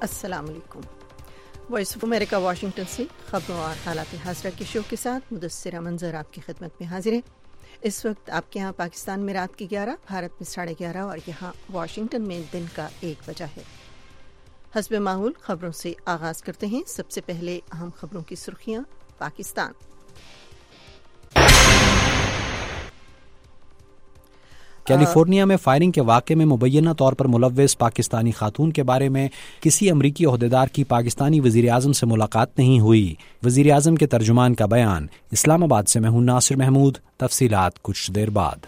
السلام علیکم۔ Voice of America Washington سے خبروں اور حالات حاضرہ کے شو کے ساتھ مدثرہ منظر آپ کی خدمت میں حاضر ہے۔ اس وقت آپ کے ہاں پاکستان میں رات کی 11، بھارت میں 11:30 اور یہاں واشنگٹن میں دن کا 1 بجا ہے۔ حسب معمول خبروں سے آغاز کرتے ہیں۔ سب سے پہلے اہم خبروں کی سرخیاں۔ پاکستان کیلیفورنیا میں فائرنگ کے واقعے میں مبینہ طور پر ملوث پاکستانی خاتون کے بارے میں کسی امریکی عہدیدار کی پاکستانی وزیراعظم سے ملاقات نہیں ہوئی۔ وزیراعظم کے ترجمان کا بیان۔ اسلام آباد سے میں ہوں ناصر محمود، تفصیلات کچھ دیر بعد۔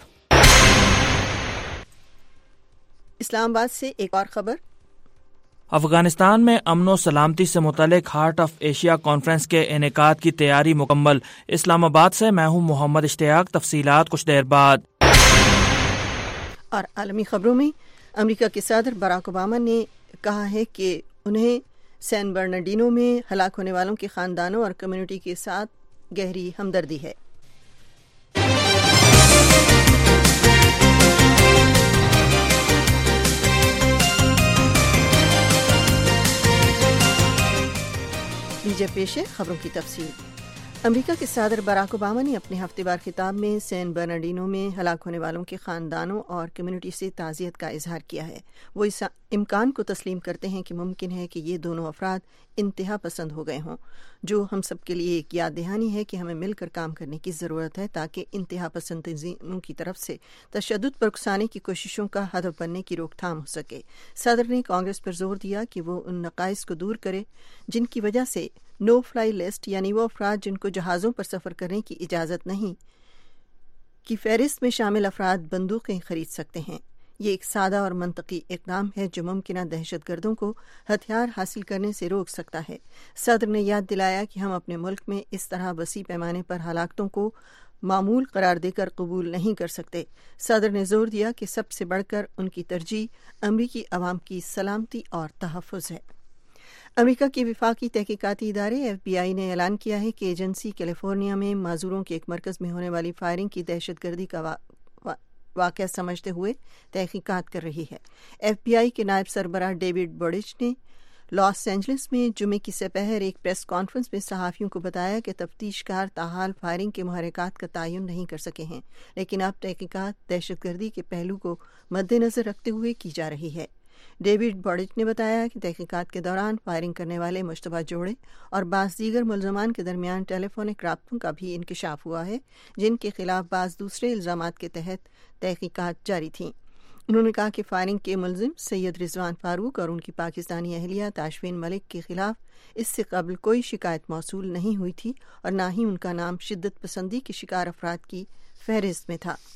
اسلام آباد سے ایک اور خبر۔ افغانستان میں امن و سلامتی سے متعلق ہارٹ آف ایشیا کانفرنس کے انعقاد کی تیاری مکمل۔ اسلام آباد سے میں ہوں محمد اشتیاق، تفصیلات کچھ دیر بعد۔ اور عالمی خبروں میں امریکہ کے صدر باراک اوباما نے کہا ہے کہ انہیں سین برنارڈینو میں ہلاک ہونے والوں کے خاندانوں اور کمیونٹی کے ساتھ گہری ہمدردی ہے۔ لیجیے پیش ہے خبروں کی تفصیل۔ امریکہ کے صدر باراک اوباما نے اپنے ہفتے وار خطاب میں سین برنارڈینو میں ہلاک ہونے والوں کے خاندانوں اور کمیونٹی سے تعزیت کا اظہار کیا ہے۔ وہ اس امکان کو تسلیم کرتے ہیں کہ ممکن ہے کہ یہ دونوں افراد انتہا پسند ہو گئے ہوں، جو ہم سب کے لیے ایک یاد دہانی ہے کہ ہمیں مل کر کام کرنے کی ضرورت ہے تاکہ انتہا پسند تنظیموں کی طرف سے تشدد پر اکسانے کی کوششوں کا ہدف بننے کی روک تھام ہو سکے۔ صدر نے کانگریس پر زور دیا کہ وہ ان نقائص کو دور کرے جن کی وجہ سے نو فلائی لسٹ، یعنی وہ افراد جن کو جہازوں پر سفر کرنے کی اجازت نہیں، کی فہرست میں شامل افراد بندوقیں خرید سکتے ہیں۔ یہ ایک سادہ اور منطقی اقدام ہے جو ممکنہ دہشت گردوں کو ہتھیار حاصل کرنے سے روک سکتا ہے۔ صدر نے یاد دلایا کہ ہم اپنے ملک میں اس طرح وسیع پیمانے پر ہلاکتوں کو معمول قرار دے کر قبول نہیں کر سکتے۔ صدر نے زور دیا کہ سب سے بڑھ کر ان کی ترجیح امریکی عوام کی سلامتی اور تحفظ ہے۔ امریکہ کے وفاقی تحقیقاتی ادارے FBI نے اعلان کیا ہے کہ ایجنسی کیلیفورنیا میں معذوروں کے ایک مرکز میں ہونے والی فائرنگ کی دہشت گردی کا واقعہ سمجھتے ہوئے تحقیقات کر رہی ہے۔ FBI کے نائب سربراہ ڈیوڈ بوڈچ نے لاس اینجلس میں جمعے کی سپہر ایک پریس کانفرنس میں صحافیوں کو بتایا کہ تفتیش کار تاحال فائرنگ کے محرکات کا تعین نہیں کر سکے ہیں، لیکن اب تحقیقات دہشت گردی کے پہلو کو مد نظر رکھتے ہوئے کی جا رہی ہے۔ ڈیوڈ بوڈچ نے بتایا کہ تحقیقات کے دوران فائرنگ کرنے والے مشتبہ جوڑے اور بعض دیگر ملزمان کے درمیان ٹیلی فونک رابطوں کا بھی انکشاف ہوا ہے، جن کے خلاف بعض دوسرے الزامات کے تحت تحقیقات جاری تھیں۔ انہوں نے کہا کہ فائرنگ کے ملزم سید رضوان فاروق اور ان کی پاکستانی اہلیہ تاشفین ملک کے خلاف اس سے قبل کوئی شکایت موصول نہیں ہوئی تھی اور نہ ہی ان کا نام شدت پسندی کے شکار افراد کی فہرست میں تھا۔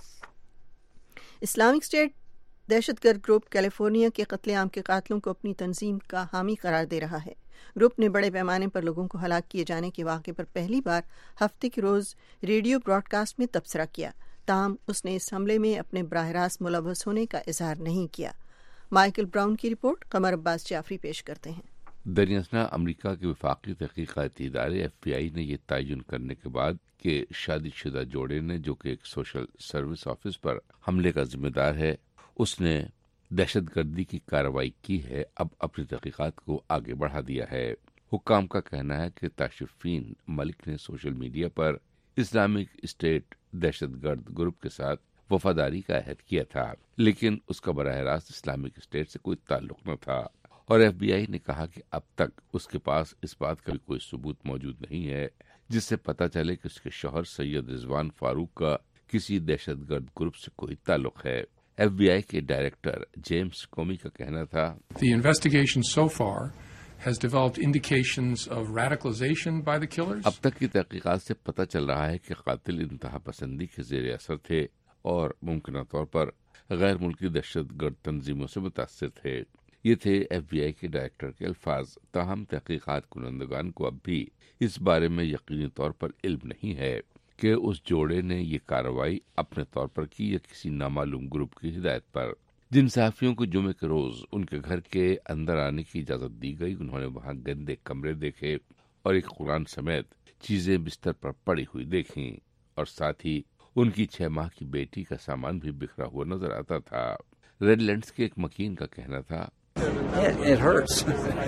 اسلامک اسٹیٹ دہشت گرد گروپ کیلیفورنیا کے قتل عام کے قاتلوں کو اپنی تنظیم کا حامی قرار دے رہا ہے۔ گروپ نے بڑے پیمانے پر لوگوں کو ہلاک کیے جانے کے واقعے پر پہلی بار ہفتے کے روز ریڈیو براڈ کاسٹ میں تبصرہ کیا، تاہم اس نے اس حملے میں اپنے براہ راست ملوث ہونے کا اظہار نہیں کیا۔ مائیکل براؤن کی رپورٹ قمر عباس جعفری پیش کرتے ہیں۔ دریں امریکہ کے وفاقی تحقیقاتی ادارے FBI نے یہ تعین کرنے کے بعد کہ شادی شدہ جوڑے نے جو کہ ایک سوشل سروس آفس پر حملے کا ذمہ دار ہے، اس نے دہشت گردی کی کارروائی کی ہے، اب اپنی تحقیقات کو آگے بڑھا دیا ہے۔ حکام کا کہنا ہے کہ تاشفین ملک نے سوشل میڈیا پر اسلامک اسٹیٹ دہشت گرد گروپ کے ساتھ وفاداری کا عہد کیا تھا، لیکن اس کا براہ راست اسلامک اسٹیٹ سے کوئی تعلق نہ تھا، اور FBI نے کہا کہ اب تک اس کے پاس اس بات کا کوئی ثبوت موجود نہیں ہے جس سے پتہ چلے کہ اس کے شوہر سید رضوان فاروق کا کسی دہشت گرد گروپ سے کوئی تعلق ہے۔ FBI کے ڈائریکٹر جیمز کومی کا کہنا تھا، The investigation so far has developed indications of radicalization by the killers. اب تک کی تحقیقات سے پتہ چل رہا ہے کہ قاتل انتہا پسندی کے زیر اثر تھے اور ممکنہ طور پر غیر ملکی دہشت گرد تنظیموں سے متاثر تھے۔ یہ تھے FBI کے ڈائریکٹر کے الفاظ۔ تاہم تحقیقات کنندگان کو اب بھی اس بارے میں یقینی طور پر علم نہیں ہے کہ اس جوڑے نے یہ کارروائی اپنے طور پر کی یا کسی نامعلوم گروپ کی ہدایت پر۔ جن صحافیوں کو جمعے کے روز ان کے گھر کے اندر آنے کی اجازت دی گئی، انہوں نے وہاں گندے کمرے دیکھے اور ایک قرآن سمیت چیزیں بستر پر پڑی ہوئی دیکھیں، اور ساتھ ہی ان کی 6 ماہ کی بیٹی کا سامان بھی بکھرا ہوا نظر آتا تھا۔ ریڈ لینڈز کے ایک مکین کا کہنا تھا، It hurts.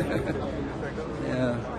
Yeah.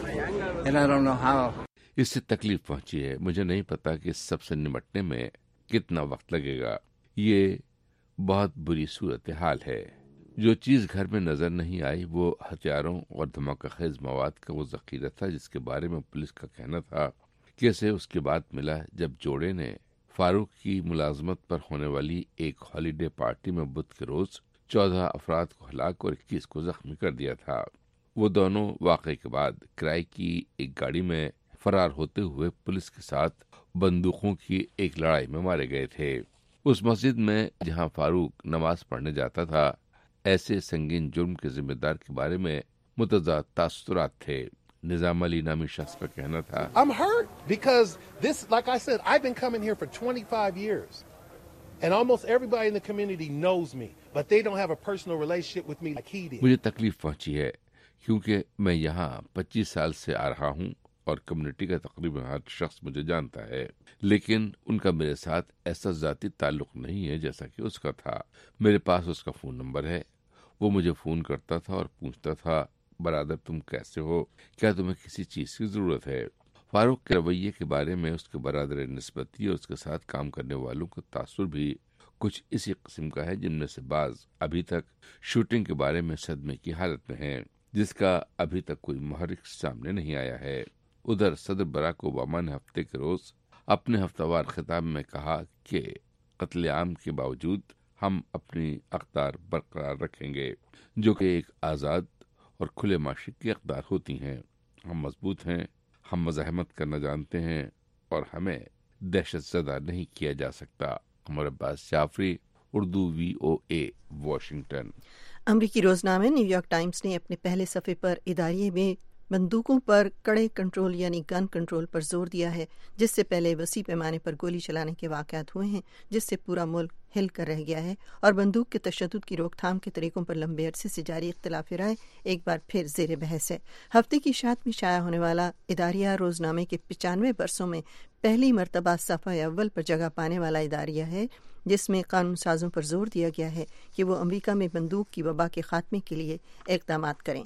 And I don't know how. اس سے تکلیف پہنچی ہے. مجھے نہیں پتا کہ اس سب سے نمٹنے میں کتنا وقت لگے گا. یہ بہت بری صورتحال ہے. جو چیز گھر میں نظر نہیں آئی وہ ہتھیاروں اور دھماکہ خیز مواد کا وہ ذخیرہ تھا جس کے بارے میں پولیس کا کہنا تھا کہ اسے اس کے بعد ملا جب جوڑے نے فاروق کی ملازمت پر ہونے والی ایک ہالیڈے پارٹی میں بدھ کے روز 14 افراد کو ہلاک اور 21 کو زخمی کر دیا تھا. وہ دونوں واقعے کے بعد کرائے کی ایک گاڑی میں فرار ہوتے ہوئے پولیس کے ساتھ بندوقوں کی ایک لڑائی میں مارے گئے تھے. اس مسجد میں جہاں فاروق نماز پڑھنے جاتا تھا ایسے سنگین جرم کے ذمہ دار کے بارے میں متضاد تاثرات تھے. نظام علی نامی شخص کا کہنا تھا I'm hurt because this, like I said, I've been coming here for 25 years and almost everybody in the community knows me, but they don't have a personal relationship with me like he did. مجھے تکلیف پہنچی ہے کیونکہ میں یہاں 25 سال سے آ رہا ہوں اور کمیونٹی کا تقریباً ہر شخص مجھے جانتا ہے، لیکن ان کا میرے ساتھ ایسا ذاتی تعلق نہیں ہے جیسا کہ اس کا تھا. میرے پاس اس کا فون نمبر ہے. وہ مجھے فون کرتا تھا اور پوچھتا تھا برادر تم کیسے ہو، کیا تمہیں کسی چیز کی ضرورت ہے. فاروق کے رویے کے بارے میں اس کے برادر نسبتی اور اس کے ساتھ کام کرنے والوں کا تاثر بھی کچھ اسی قسم کا ہے، جن میں سے بعض ابھی تک شوٹنگ کے بارے میں صدمے کی حالت میں ہیں جس کا ابھی تک کوئی محرک سامنے نہیں آیا ہے. ادھر صدر براک اوباما نے ہفتے کے روز اپنے ہفتہ وار خطاب میں کہا کہ قتل عام کے باوجود ہم اپنی اقدار برقرار رکھیں گے جو کہ ایک آزاد اور کھلے معاشرے کی اقدار ہوتی ہیں. ہم مضبوط ہیں، ہم مزاحمت کرنا جانتے ہیں اور ہمیں دہشت زدہ نہیں کیا جا سکتا. Umar Abbas Jafri, Urdu VOA، Washington. امریکی روزنامے نیو یارک ٹائمز نے اپنے پہلے صفحے پر اداریے میں بندوقوں پر کڑے کنٹرول یعنی گن کنٹرول پر زور دیا ہے، جس سے پہلے وسیع پیمانے پر گولی چلانے کے واقعات ہوئے ہیں جس سے پورا ملک ہل کر رہ گیا ہے اور بندوق کے تشدد کی روک تھام کے طریقوں پر لمبے عرصے سے جاری اختلاف رائے ایک بار پھر زیر بحث ہے. ہفتے کی اشاعت میں شائع ہونے والا اداریہ روزنامے کے 95 برسوں میں پہلی مرتبہ صفحہ اول پر جگہ پانے والا اداریہ ہے جس میں قانون سازوں پر زور دیا گیا ہے کہ وہ امریکہ میں بندوق کی وبا کے خاتمے کے لیے اقدامات کریں.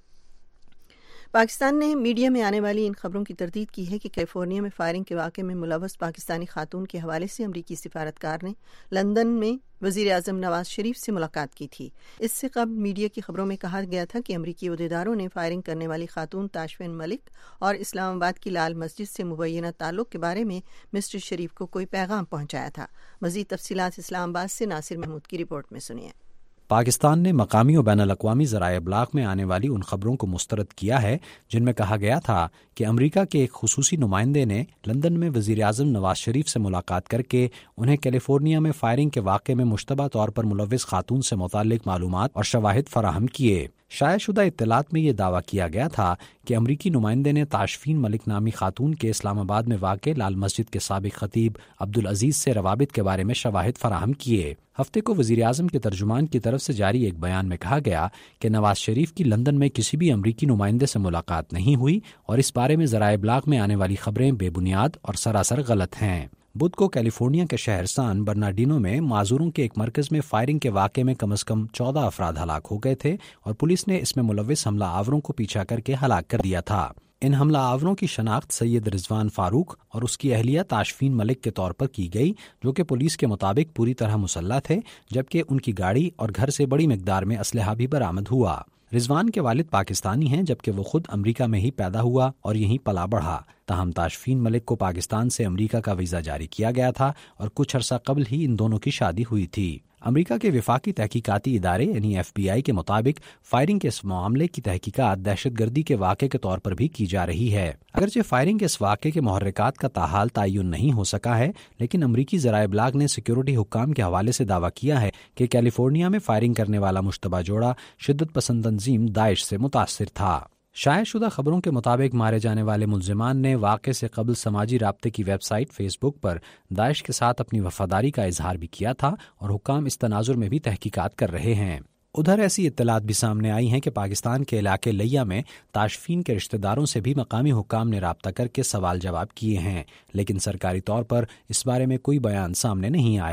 پاکستان نے میڈیا میں آنے والی ان خبروں کی تردید کی ہے کہ کیلیفورنیا میں فائرنگ کے واقعے میں ملوث پاکستانی خاتون کے حوالے سے امریکی سفارتکار نے لندن میں وزیر اعظم نواز شریف سے ملاقات کی تھی. اس سے قبل میڈیا کی خبروں میں کہا گیا تھا کہ امریکی عہدیداروں نے فائرنگ کرنے والی خاتون تاشفین ملک اور اسلام آباد کی لال مسجد سے مبینہ تعلق کے بارے میں مسٹر شریف کو کوئی پیغام پہنچایا تھا. مزید تفصیلات اسلام آباد سے ناصر محمود کی رپورٹ میں سنیے. پاکستان نے مقامی و بین الاقوامی ذرائع ابلاغ میں آنے والی ان خبروں کو مسترد کیا ہے جن میں کہا گیا تھا کہ امریکہ کے ایک خصوصی نمائندے نے لندن میں وزیر اعظم نواز شریف سے ملاقات کر کے انہیں کیلیفورنیا میں فائرنگ کے واقعے میں مشتبہ طور پر ملوث خاتون سے متعلق معلومات اور شواہد فراہم کیے. شائع شدہ اطلاعات میں یہ دعویٰ کیا گیا تھا کہ امریکی نمائندے نے تاشفین ملک نامی خاتون کے اسلام آباد میں واقع لال مسجد کے سابق خطیب عبدالعزیز سے روابط کے بارے میں شواہد فراہم کیے. ہفتے کو وزیر اعظم کے ترجمان کی طرف سے جاری ایک بیان میں کہا گیا کہ نواز شریف کی لندن میں کسی بھی امریکی نمائندے سے ملاقات نہیں ہوئی اور اس بارے میں ذرائع ابلاغ میں آنے والی خبریں بے بنیاد اور سراسر غلط ہیں. بدھ کو کیلیفورنیا کے شہر سان برنارڈینو میں معذوروں کے ایک مرکز میں فائرنگ کے واقعے میں کم از کم 14 افراد ہلاک ہو گئے تھے اور پولیس نے اس میں ملوث حملہ آوروں کو پیچھا کر کے ہلاک کر دیا تھا. ان حملہ آوروں کی شناخت سید رضوان فاروق اور اس کی اہلیہ تاشفین ملک کے طور پر کی گئی جو کہ پولیس کے مطابق پوری طرح مسلح تھے، جبکہ ان کی گاڑی اور گھر سے بڑی مقدار میں اسلحہ بھی برآمد ہوا. رضوان کے والد پاکستانی ہیں جبکہ وہ خود امریکہ میں ہی پیدا ہوا اور یہیں پلا بڑھا. تاہم تاشفین ملک کو پاکستان سے امریکہ کا ویزا جاری کیا گیا تھا اور کچھ عرصہ قبل ہی ان دونوں کی شادی ہوئی تھی. امریکہ کے وفاقی تحقیقاتی ادارے یعنی FBI کے مطابق فائرنگ کے اس معاملے کی تحقیقات دہشت گردی کے واقعے کے طور پر بھی کی جا رہی ہے. اگرچہ فائرنگ کے اس واقعے کے محرکات کا تاحال تعین نہیں ہو سکا ہے، لیکن امریکی ذرائع ابلاغ نے سیکیورٹی حکام کے حوالے سے دعویٰ کیا ہے کہ کیلیفورنیا میں فائرنگ کرنے والا مشتبہ جوڑا شدت پسند تنظیم داعش سے متاثر تھا. شائع شدہ خبروں کے مطابق مارے جانے والے ملزمان نے واقعے سے قبل سماجی رابطے کی ویب سائٹ فیس بک پر داعش کے ساتھ اپنی وفاداری کا اظہار بھی کیا تھا اور حکام اس تناظر میں بھی تحقیقات کر رہے ہیں. ادھر ایسی اطلاعات بھی سامنے آئی ہیں کہ پاکستان کے علاقے لیا میں تاشفین کے رشتہ داروں سے بھی مقامی حکام نے رابطہ کر کے سوال جواب کیے ہیں، لیکن سرکاری طور پر اس بارے میں کوئی بیان سامنے نہیں آیا.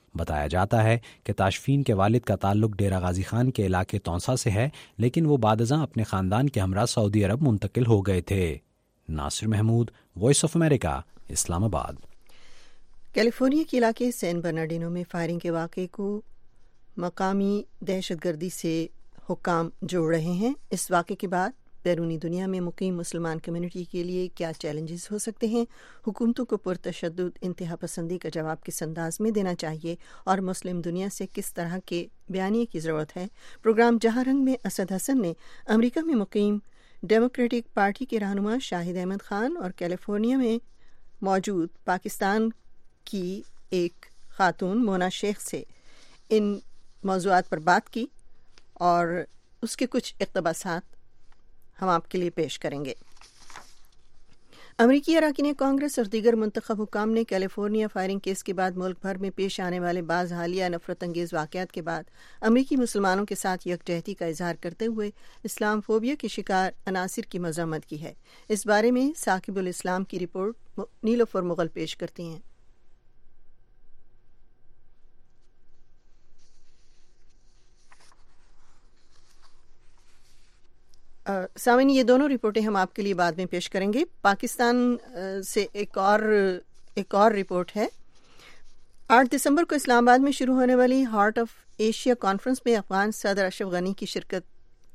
بتایا جاتا ہے کہ تاشفین کے والد کا تعلق ڈیرہ غازی خان کے علاقے تونسا سے ہے، لیکن وہ بعد ازاں اپنے خاندان کے ہمراہ سعودی عرب منتقل ہو گئے تھے۔ Nasir Mahmood, Voice of America, Islamabad. California کے علاقے سین برنارڈینو میں فائرنگ کے واقعے کو مقامی دہشت گردی سے حکام جوڑ رہے ہیں۔ اس واقعے کے بعد بیرونی دنیا میں مقیم مسلمان کمیونٹی کے لیے کیا چیلنجز ہو سکتے ہیں؟ حکومتوں کو پرتشدد انتہا پسندی کا جواب کس انداز میں دینا چاہیے اور مسلم دنیا سے کس طرح کے بیانیے کی ضرورت ہے؟ پروگرام جہاں رنگ میں اسد حسن نے امریکہ میں مقیم ڈیموکریٹک پارٹی کے رہنما شاہد احمد خان اور کیلیفورنیا میں موجود پاکستان کی ایک خاتون مونا شیخ سے ان موضوعات پر بات کی اور اس کے کچھ اقتباسات ہم آپ کے لیے پیش کریں گے۔ امریکی اراکین کانگریس اور دیگر منتخب حکام نے کیلیفورنیا فائرنگ کیس کے بعد ملک بھر میں پیش آنے والے بعض حالیہ نفرت انگیز واقعات کے بعد امریکی مسلمانوں کے ساتھ یکجہتی کا اظہار کرتے ہوئے اسلام فوبیا کے شکار عناصر کی مذمت کی ہے۔ اس بارے میں ثاقب الاسلام کی رپورٹ نیلوفر مغل پیش کرتی ہیں۔ سامعین، یہ دونوں رپورٹیں ہم آپ کے لیے بعد میں پیش کریں گے۔ پاکستان سے ایک اور رپورٹ ہے۔ 8 دسمبر کو اسلام آباد میں شروع ہونے والی ہارٹ آف ایشیا کانفرنس میں افغان صدر اشرف غنی کی شرکت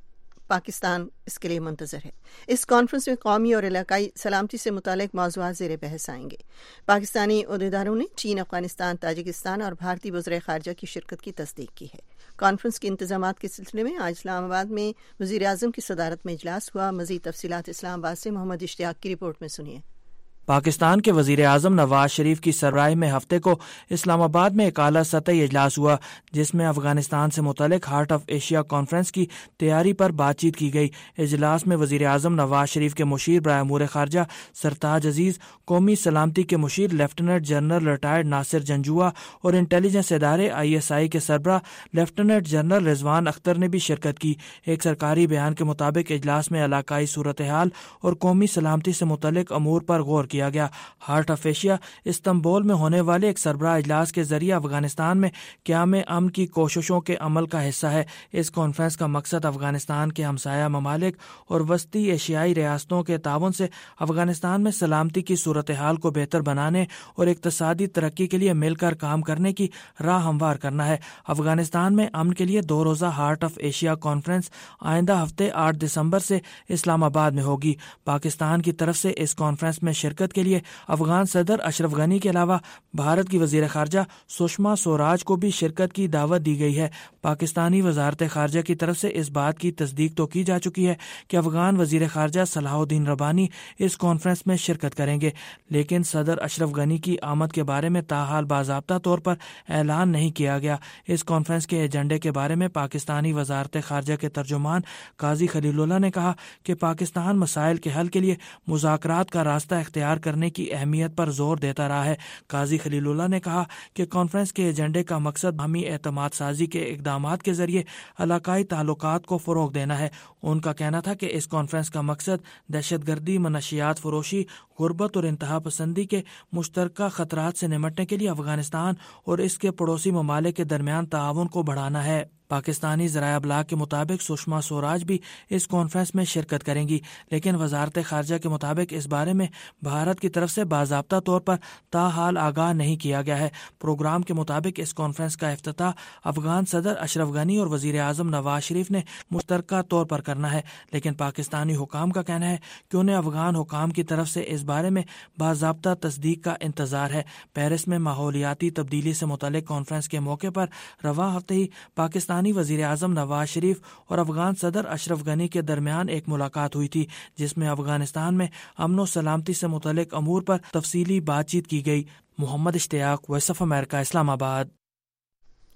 پاکستان اس کے لیے منتظر ہے۔ اس کانفرنس میں قومی اور علاقائی سلامتی سے متعلق موضوعات زیر بحث آئیں گے۔ پاکستانی عہدیداروں نے چین، افغانستان، تاجکستان اور بھارتی وزرائے خارجہ کی شرکت کی تصدیق کی ہے۔ کانفرنس کے انتظامات کے سلسلے میں آج اسلام آباد میں وزیر اعظم کی صدارت میں اجلاس ہوا۔ مزید تفصیلات اسلام آباد سے محمد اشتیاق کی رپورٹ میں سنیے۔ پاکستان کے وزیر اعظم نواز شریف کی سربراہی میں ہفتے کو اسلام آباد میں ایک اعلیٰ سطحی اجلاس ہوا، جس میں افغانستان سے متعلق ہارٹ آف ایشیا کانفرنس کی تیاری پر بات چیت کی گئی۔ اجلاس میں وزیر اعظم نواز شریف کے مشیر برائے امور خارجہ سرتاج عزیز، قومی سلامتی کے مشیر lieutenant general retired Nasir Janjua اور انٹیلیجنس ادارے ISI کے سربراہ لیفٹیننٹ جنرل رضوان اختر نے بھی شرکت کی۔ ایک سرکاری بیان کے مطابق اجلاس میں علاقائی صورتحال اور قومی سلامتی سے متعلق امور پر غور کیا گیا۔ ہارٹ آف ایشیا استنبول میں ہونے والے ایک سربراہ اجلاس کے ذریعے افغانستان میں قیام امن کی کوششوں کے عمل کا حصہ ہے۔ اس کانفرنس کا مقصد افغانستان کے ہمسایہ ممالک اور وسطی ایشیائی ریاستوں کے تعاون سے افغانستان میں سلامتی کی صورتحال کو بہتر بنانے اور اقتصادی ترقی کے لیے مل کر کام کرنے کی راہ ہموار کرنا ہے۔ افغانستان میں امن کے لیے 2 روزہ ہارٹ آف ایشیا کانفرنس آئندہ ہفتے 8 دسمبر سے اسلام آباد میں ہوگی۔ پاکستان کی طرف سے اس کانفرنس میں شرکت کے لیے افغان صدر اشرف غنی کے علاوہ بھارت کی وزیر خارجہ سشما سوراج کو بھی شرکت کی دعوت دی گئی ہے۔ پاکستانی وزارت خارجہ کی طرف سے اس بات کی تصدیق تو کی جا چکی ہے کہ افغان وزیر خارجہ صلاح الدین ربانی اس کانفرنس میں شرکت کریں گے، لیکن صدر اشرف غنی کی آمد کے بارے میں تاحال باضابطہ طور پر اعلان نہیں کیا گیا۔ اس کانفرنس کے ایجنڈے کے بارے میں پاکستانی وزارت خارجہ کے ترجمان قاضی خلیل اللہ نے کہا کہ پاکستان مسائل کے حل کے لیے مذاکرات کا راستہ اختیار کرنے کی اہمیت پر زور دیتا رہا ہے۔ قاضی خلیل اللہ نے کہا کہ کانفرنس کے ایجنڈے کا مقصد باہمی اعتماد سازی کے اقدامات کے ذریعے علاقائی تعلقات کو فروغ دینا ہے۔ ان کا کہنا تھا کہ اس کانفرنس کا مقصد دہشت گردی، منشیات فروشی، غربت اور انتہا پسندی کے مشترکہ خطرات سے نمٹنے کے لیے افغانستان اور اس کے پڑوسی ممالک کے درمیان تعاون کو بڑھانا ہے۔ پاکستانی ذرائع ابلاغ کے مطابق سشما سوراج بھی اس کانفرنس میں شرکت کریں گی، لیکن وزارت خارجہ کے مطابق اس بارے میں بھارت کی طرف سے باضابطہ طور پر تاحال آگاہ نہیں کیا گیا ہے۔ پروگرام کے مطابق اس کانفرنس کا افتتاح افغان صدر اشرف غنی اور وزیر اعظم نواز شریف نے مشترکہ طور پر کرنا ہے، لیکن پاکستانی حکام کا کہنا ہے کہ انہیں افغان حکام کی طرف سے اس بارے میں باضابطہ تصدیق کا انتظار ہے۔ پیرس میں ماحولیاتی تبدیلی سے متعلق کانفرنس کے موقع پر رواں ہفتے ہی پاکستانی وزیر اعظم نواز شریف اور افغان صدر اشرف غنی کے درمیان ایک ملاقات ہوئی تھی، جس میں افغانستان میں امن و سلامتی سے متعلق امور پر تفصیلی بات چیت کی گئی۔ محمد اشتیاق، وائس آف امریکہ، اسلام آباد۔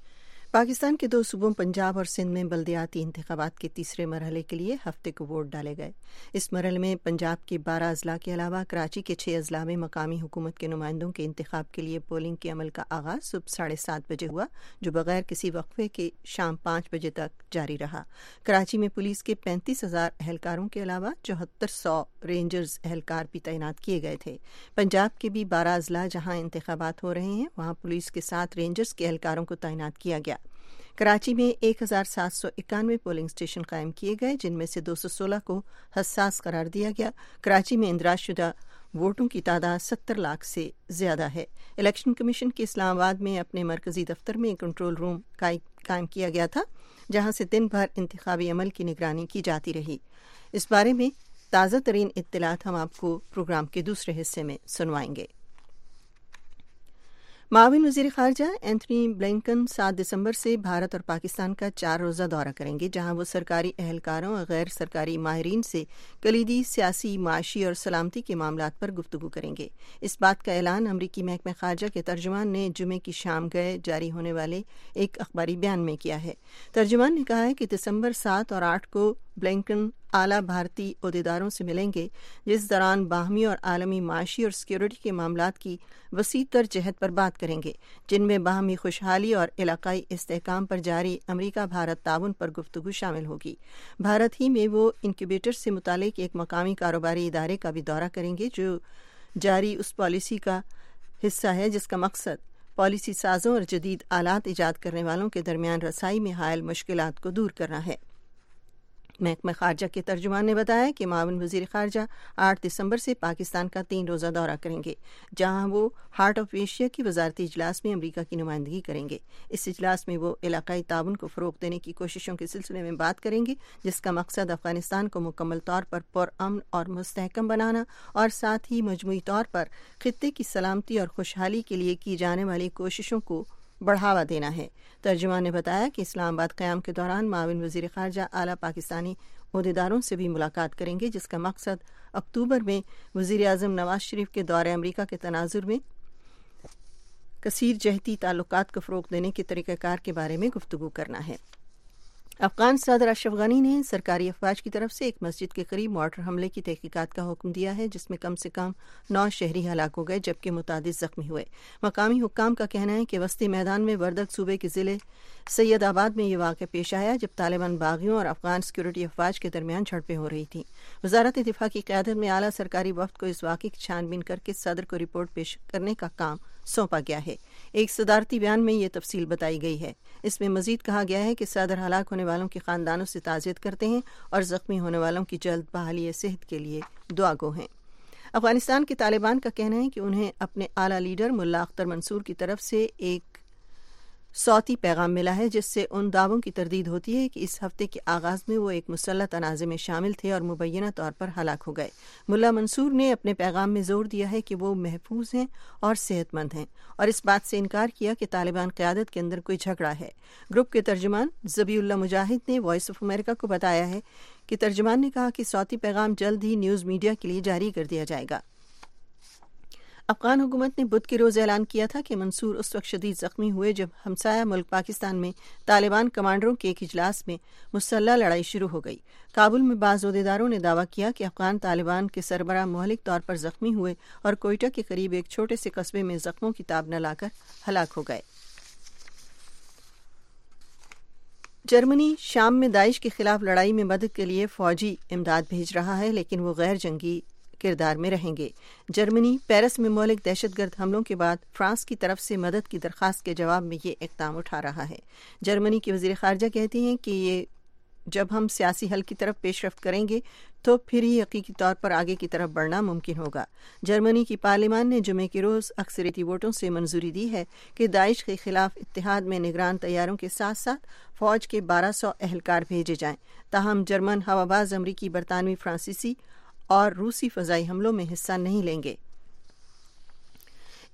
پاکستان کے 2 صوبوں پنجاب اور سندھ میں بلدیاتی انتخابات کے تیسرے مرحلے کے لیے ہفتے کو ووٹ ڈالے گئے۔ اس مرحلے میں پنجاب کے 12 اضلاع کے علاوہ کراچی کے 6 اضلاع میں مقامی حکومت کے نمائندوں کے انتخاب کے لیے پولنگ کے عمل کا آغاز صبح 7:30 بجے ہوا، جو بغیر کسی وقفے کے شام 5 بجے تک جاری رہا۔ کراچی میں پولیس کے 35,000 اہلکاروں کے علاوہ 7400 رینجرز اہلکار بھی تعینات کیے گئے تھے۔ پنجاب کے بھی 12 اضلاع جہاں انتخابات ہو رہے ہیں وہاں پولیس کے ساتھ رینجرز کے اہلکاروں کو تعینات کیا گیا۔ کراچی میں 1791 پولنگ اسٹیشن قائم کیے گئے، جن میں سے 216 کو حساس قرار دیا گیا۔ کراچی میں اندراج شدہ ووٹوں کی تعداد 70 لاکھ سے زیادہ ہے۔ الیکشن کمیشن کے اسلام آباد میں اپنے مرکزی دفتر میں ایک کنٹرول روم قائم کیا گیا تھا، جہاں سے دن بھر انتخابی عمل کی نگرانی کی جاتی رہی۔ اس بارے میں تازہ ترین اطلاعات ہم آپ کو پروگرام کے دوسرے حصے میں سنوائیں گے۔ معاون وزیر خارجہ اینتھنی بلنکن 7 دسمبر سے بھارت اور پاکستان کا 4 روزہ دورہ کریں گے، جہاں وہ سرکاری اہلکاروں اور غیر سرکاری ماہرین سے کلیدی سیاسی، معاشی اور سلامتی کے معاملات پر گفتگو کریں گے۔ اس بات کا اعلان امریکی محکمہ خارجہ کے ترجمان نے جمعے کی شام گئے جاری ہونے والے ایک اخباری بیان میں کیا ہے۔ ترجمان نے کہا ہے کہ دسمبر 7 اور 8 کو بلنکن اعلیٰ بھارتی عہدیداروں سے ملیں گے، جس دوران باہمی اور عالمی معاشی اور سیکیورٹی کے معاملات کی وسیع تر جہت پر بات کریں گے، جن میں باہمی خوشحالی اور علاقائی استحکام پر جاری امریکہ بھارت تعاون پر گفتگو شامل ہوگی۔ بھارت ہی میں وہ انکیوبیٹر سے متعلق ایک مقامی کاروباری ادارے کا بھی دورہ کریں گے جو جاری اس پالیسی کا حصہ ہے جس کا مقصد پالیسی سازوں اور جدید آلات ایجاد کرنے والوں کے درمیان رسائی میں حائل مشکلات کو دور کرنا ہے۔ محکمہ خارجہ کے ترجمان نے بتایا کہ معاون وزیر خارجہ 8 دسمبر سے پاکستان کا 3 روزہ دورہ کریں گے، جہاں وہ ہارٹ آف ایشیا کی وزارتی اجلاس میں امریکہ کی نمائندگی کریں گے۔ اس اجلاس میں وہ علاقائی تعاون کو فروغ دینے کی کوششوں کے سلسلے میں بات کریں گے، جس کا مقصد افغانستان کو مکمل طور پر پرامن اور مستحکم بنانا اور ساتھ ہی مجموعی طور پر خطے کی سلامتی اور خوشحالی کے لیے کی جانے والی کوششوں کو بڑھاوا دینا ہے۔ ترجمان نے بتایا کہ اسلام آباد قیام کے دوران معاون وزیر خارجہ اعلیٰ پاکستانی عہدیداروں سے بھی ملاقات کریں گے، جس کا مقصد اکتوبر میں وزیر اعظم نواز شریف کے دورہ امریکہ کے تناظر میں کثیر جہتی تعلقات کو فروغ دینے کے طریقہ کار کے بارے میں گفتگو کرنا ہے۔ افغان صدر اشرف غنی نے سرکاری افواج کی طرف سے ایک مسجد کے قریب مارٹر حملے کی تحقیقات کا حکم دیا ہے، جس میں کم سے کم 9 شہری ہلاک ہو گئے جبکہ متعدد زخمی ہوئے۔ مقامی حکام کا کہنا ہے کہ وسطی میدان میں وردگ صوبے کے ضلع سید آباد میں یہ واقعہ پیش آیا جب طالبان باغیوں اور افغان سیکورٹی افواج کے درمیان جھڑپیں ہو رہی تھیں۔ وزارت دفاع کی قیادت میں اعلیٰ سرکاری وفد کو اس واقعے کی چھان بین کر کے صدر کو رپورٹ پیش کرنے کا کام سونپا گیا ہے۔ ایک صدارتی بیان میں یہ تفصیل بتائی گئی ہے۔ اس میں مزید کہا گیا ہے کہ صدر ہلاک ہونے والوں کے خاندانوں سے تعزیت کرتے ہیں اور زخمی ہونے والوں کی جلد بحالی صحت کے لیے دعا گو ہیں۔ افغانستان کے طالبان کا کہنا ہے کہ انہیں اپنے اعلیٰ لیڈر ملا اختر منصور کی طرف سے ایک صوتی پیغام ملا ہے، جس سے ان دعووں کی تردید ہوتی ہے کہ اس ہفتے کے آغاز میں وہ ایک مسلح تنازع میں شامل تھے اور مبینہ طور پر ہلاک ہو گئے۔ ملا منصور نے اپنے پیغام میں زور دیا ہے کہ وہ محفوظ ہیں اور صحت مند ہیں، اور اس بات سے انکار کیا کہ طالبان قیادت کے اندر کوئی جھگڑا ہے۔ گروپ کے ترجمان ذبیح اللہ مجاہد نے وائس آف امریکہ کو بتایا ہے کہ ترجمان نے کہا کہ صوتی پیغام جلد ہی نیوز میڈیا کے لیے جاری کر دیا جائے گا۔ افغان حکومت نے بدھ کے روز اعلان کیا تھا کہ منصور اس وقت شدید زخمی ہوئے جب ہمسایہ ملک پاکستان میں طالبان کمانڈروں کے ایک اجلاس میں مسلح لڑائی شروع ہو گئی۔ کابل میں بعض عہدیداروں نے دعویٰ کیا کہ افغان طالبان کے سربراہ مہلک طور پر زخمی ہوئے اور کوئٹہ کے قریب ایک چھوٹے سے قصبے میں زخموں کی تاب نہ لا کر ہلاک ہو گئے۔ جرمنی شام میں داعش کے خلاف لڑائی میں مدد کے لیے فوجی امداد بھیج رہا ہے، لیکن وہ غیر جنگی کردار میں رہیں گے۔ جرمنی پیرس میں مہلک دہشت گرد حملوں کے بعد فرانس کی طرف سے مدد کی درخواست کے جواب میں یہ اقدام اٹھا رہا ہے۔ جرمنی کی وزیر خارجہ کہتی ہیں کہ جب ہم سیاسی حل کی طرف پیش رفت کریں گے تو پھر ہی حقیقی طور پر آگے کی طرف بڑھنا ممکن ہوگا۔ جرمنی کی پارلیمان نے جمعے کے روز اکثریتی ووٹوں سے منظوری دی ہے کہ داعش کے خلاف اتحاد میں نگران طیاروں کے ساتھ ساتھ فوج کے 1200 اہلکار بھیجے جائیں، تاہم جرمن ہواباز امریکی، برطانوی، فرانسیسی اور روسی فضائی حملوں میں حصہ نہیں لیں گے۔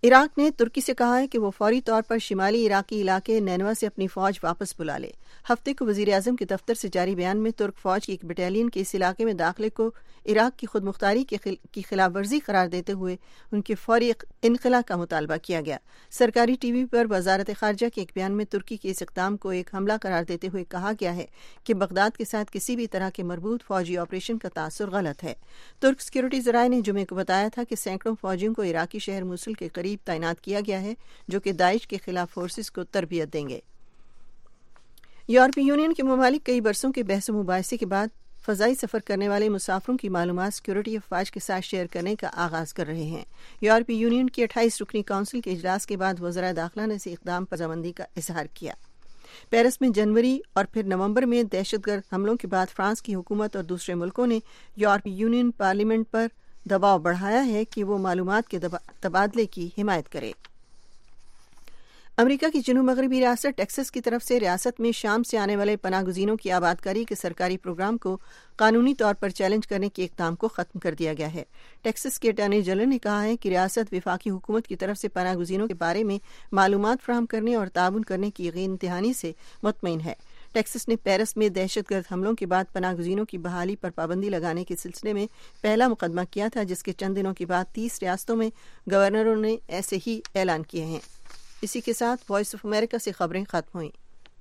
عراق نے ترکی سے کہا ہے کہ وہ فوری طور پر شمالی عراقی علاقے نینوا سے اپنی فوج واپس بلا لے۔ ہفتے کو وزیر اعظم کے دفتر سے جاری بیان میں ترک فوج کی ایک بٹالین کے اس علاقے میں داخلے کو عراق کی خود مختاری کی خلاف ورزی قرار دیتے ہوئے ان کے فوری انخلاء کا مطالبہ کیا گیا۔ سرکاری ٹی وی پر وزارت خارجہ کے ایک بیان میں ترکی کے اس اقدام کو ایک حملہ قرار دیتے ہوئے کہا گیا ہے کہ بغداد کے ساتھ کسی بھی طرح کے مربوط فوجی آپریشن کا تاثر غلط ہے۔ ترک سیکورٹی ذرائع نے جمعے کو بتایا تھا کہ سینکڑوں فوجیوں کو عراقی شہر موصل کے قریب تعینات کیا گیا ہے جو کہ داعش کے خلاف فورسز کو تربیت دیں گے۔ یورپی یونین کے ممالک کئی برسوں کے بحث و مباحثے کے بعد فضائی سفر کرنے والے مسافروں کی معلومات سیکورٹی افواج کے ساتھ شیئر کرنے کا آغاز کر رہے ہیں۔ یورپی یونین کی 28 رکنی کونسل کے اجلاس کے بعد وزراء داخلہ نے اس اقدام پر رضامندی کا اظہار کیا۔ پیرس میں جنوری اور پھر نومبر میں دہشت گرد حملوں کے بعد فرانس کی حکومت اور دوسرے ملکوں نے یورپی یونین پارلیمنٹ پر دباؤ بڑھایا ہے کہ وہ معلومات کے تبادلے کی حمایت کرے۔ امریکہ کی جنوب مغربی ریاست ٹیکساس کی طرف سے ریاست میں شام سے آنے والے پناہ گزینوں کی آبادکاری کے سرکاری پروگرام کو قانونی طور پر چیلنج کرنے کے اقدام کو ختم کر دیا گیا ہے۔ ٹیکساس کے اٹارنی جنرل نے کہا ہے کہ ریاست وفاقی حکومت کی طرف سے پناہ گزینوں کے بارے میں معلومات فراہم کرنے اور تعاون کرنے کی یقین دہانی سے مطمئن ہے۔ ٹیکساس نے پیرس میں دہشت گرد حملوں کے بعد پناہ گزینوں کی بحالی پر پابندی لگانے کے سلسلے میں پہلا مقدمہ کیا تھا، جس کے چند دنوں کے بعد 30 ریاستوں میں گورنروں نے ایسے ہی اعلان کیے ہیں۔ اسی کے ساتھ وائس آف امریکہ سے خبریں ختم ہوئیں۔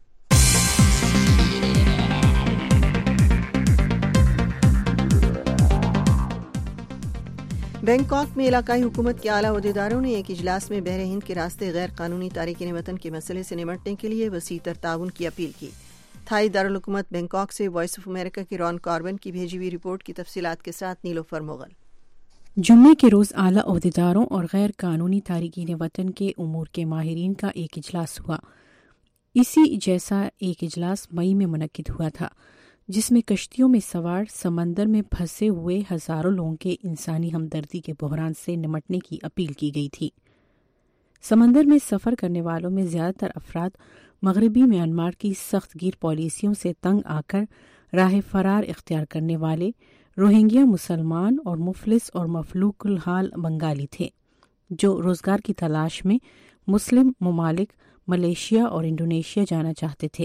بینکاک میں علاقائی حکومت کے اعلیٰ عہدیداروں نے ایک اجلاس میں بحر ہند کے راستے غیر قانونی تارکین وطن کے مسئلے سے نمٹنے کے لیے وسیع تر تعاون کی اپیل کی۔ تھائی دارالحکومت بینکاک سے وائس آف امریکہ کی رون کاربن کی بھیجی ہوئی رپورٹ کی تفصیلات کے ساتھ نیلوفر مغل۔ جمعے کے روز اعلیٰ عہدیداروں اور غیر قانونی تارکین وطن کے امور کے ماہرین کا ایک اجلاس ہوا۔ اسی جیسا ایک اجلاس مئی میں منعقد ہوا تھا، جس میں کشتیوں میں سوار سمندر میں پھنسے ہوئے ہزاروں لوگوں کے انسانی ہمدردی کے بحران سے نمٹنے کی اپیل کی گئی تھی۔ سمندر میں سفر کرنے والوں میں زیادہ تر افراد مغربی میانمار کی سخت گیر پالیسیوں سے تنگ آ کر راہ فرار اختیار کرنے والے روہنگیا مسلمان اور مفلس اور مفلوق الحال بنگالی تھے، جو روزگار کی تلاش میں مسلم ممالک ملیشیا اور انڈونیشیا جانا چاہتے تھے۔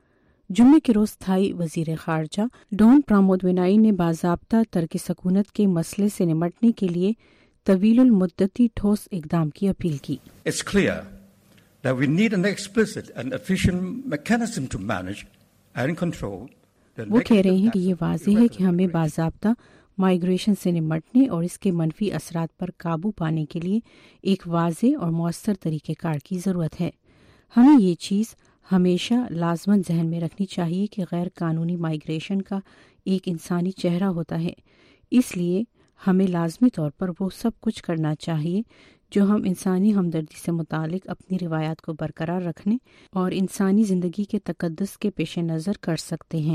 جمعے کے روز تھائی وزیر خارجہ ڈون پرامودونائی نے باضابطہ ترک سکونت کے مسئلے سے نمٹنے کے لیے طویل المدتی ٹھوس اقدام کی اپیل کی۔ It's clear that we need an explicit and efficient mechanism to manage and control. وہ کہہ رہے ہیں کہ یہ واضح ہے کہ ہمیں باضابطہ مائیگریشن سے نمٹنے اور اس کے منفی اثرات پر قابو پانے کے لیے ایک واضح اور مؤثر طریقہ کار کی ضرورت ہے۔ ہمیں یہ چیز ہمیشہ لازماً ذہن میں رکھنی چاہیے کہ غیر قانونی مائیگریشن کا ایک انسانی چہرہ ہوتا ہے، اس لیے ہمیں لازمی طور پر وہ سب کچھ کرنا چاہیے جو ہم انسانی ہمدردی سے متعلق اپنی روایات کو برقرار رکھنے اور انسانی زندگی کے تقدس کے پیش نظر کر سکتے ہیں۔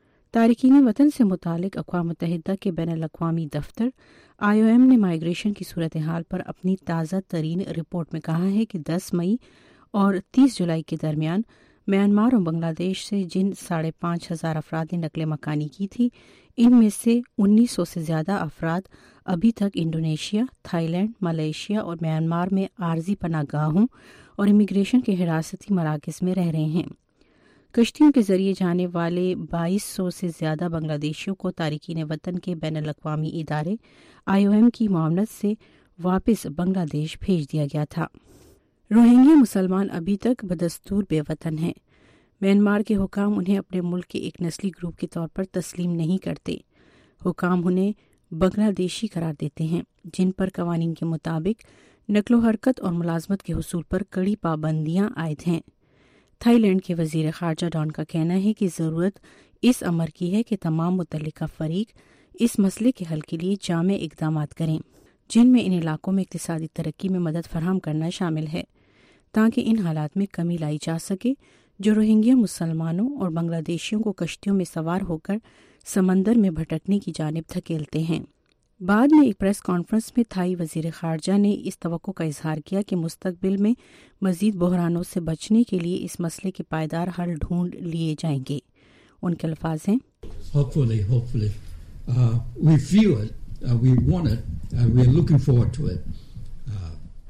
تارکین وطن سے متعلق اقوام متحدہ کے بین الاقوامی دفتر IOM نے مائیگریشن کی صورتحال پر اپنی تازہ ترین رپورٹ میں کہا ہے کہ 10 مئی اور 30 جولائی کے درمیان میانمار اور بنگلہ دیش سے جن 5,500 افراد نے نقل مکانی کی تھی، ان میں سے 1900 سے زیادہ افراد ابھی تک انڈونیشیا، تھائی لینڈ، ملیشیا اور میانمار میں عارضی پناہ گاہوں اور امیگریشن کے حراستی مراکز میں رہ رہے ہیں۔ کشتیوں کے ذریعے جانے والے 2200 سے زیادہ بنگلہ دیشیوں کو تارکین وطن کے بین الاقوامی ادارے IOM کی معاونت سے واپس بنگلہ دیش بھیج دیا گیا تھا۔ روہنگیا مسلمان ابھی تک بدستور بے وطن ہیں۔ میانمار کے حکام انہیں اپنے ملک کے ایک نسلی گروپ کے طور پر تسلیم نہیں کرتے۔ حکام انہیں بنگلہ دیشی قرار دیتے ہیں، جن پر قوانین کے مطابق نقل و حرکت اور ملازمت کے حصول پر کڑی پابندیاں عائد ہیں۔ تھائی لینڈ کے وزیر خارجہ ڈان کا کہنا ہے کہ ضرورت اس امر کی ہے کہ تمام متعلقہ فریق اس مسئلے کے حل کے لیے جامع اقدامات کریں، جن میں ان علاقوں میں اقتصادی ترقی میں مدد فراہم کرنا شامل ہے، تاکہ ان حالات میں کمی لائی جا سکے جو روہنگیا مسلمانوں اور بنگلہ دیشیوں کو کشتیوں میں سوار ہو کر سمندر میں بھٹکنے کی جانب دھکیلتے ہیں۔ بعد میں ایک پریس کانفرنس میں تھائی وزیر خارجہ نے اس توقع کا اظہار کیا کہ مستقبل میں مزید بحرانوں سے بچنے کے لیے اس مسئلے کے پائیدار حل ڈھونڈ لیے جائیں گے۔ ان کے الفاظ ہیں، Hopefully, we feel it, we want it, we are looking forward to it.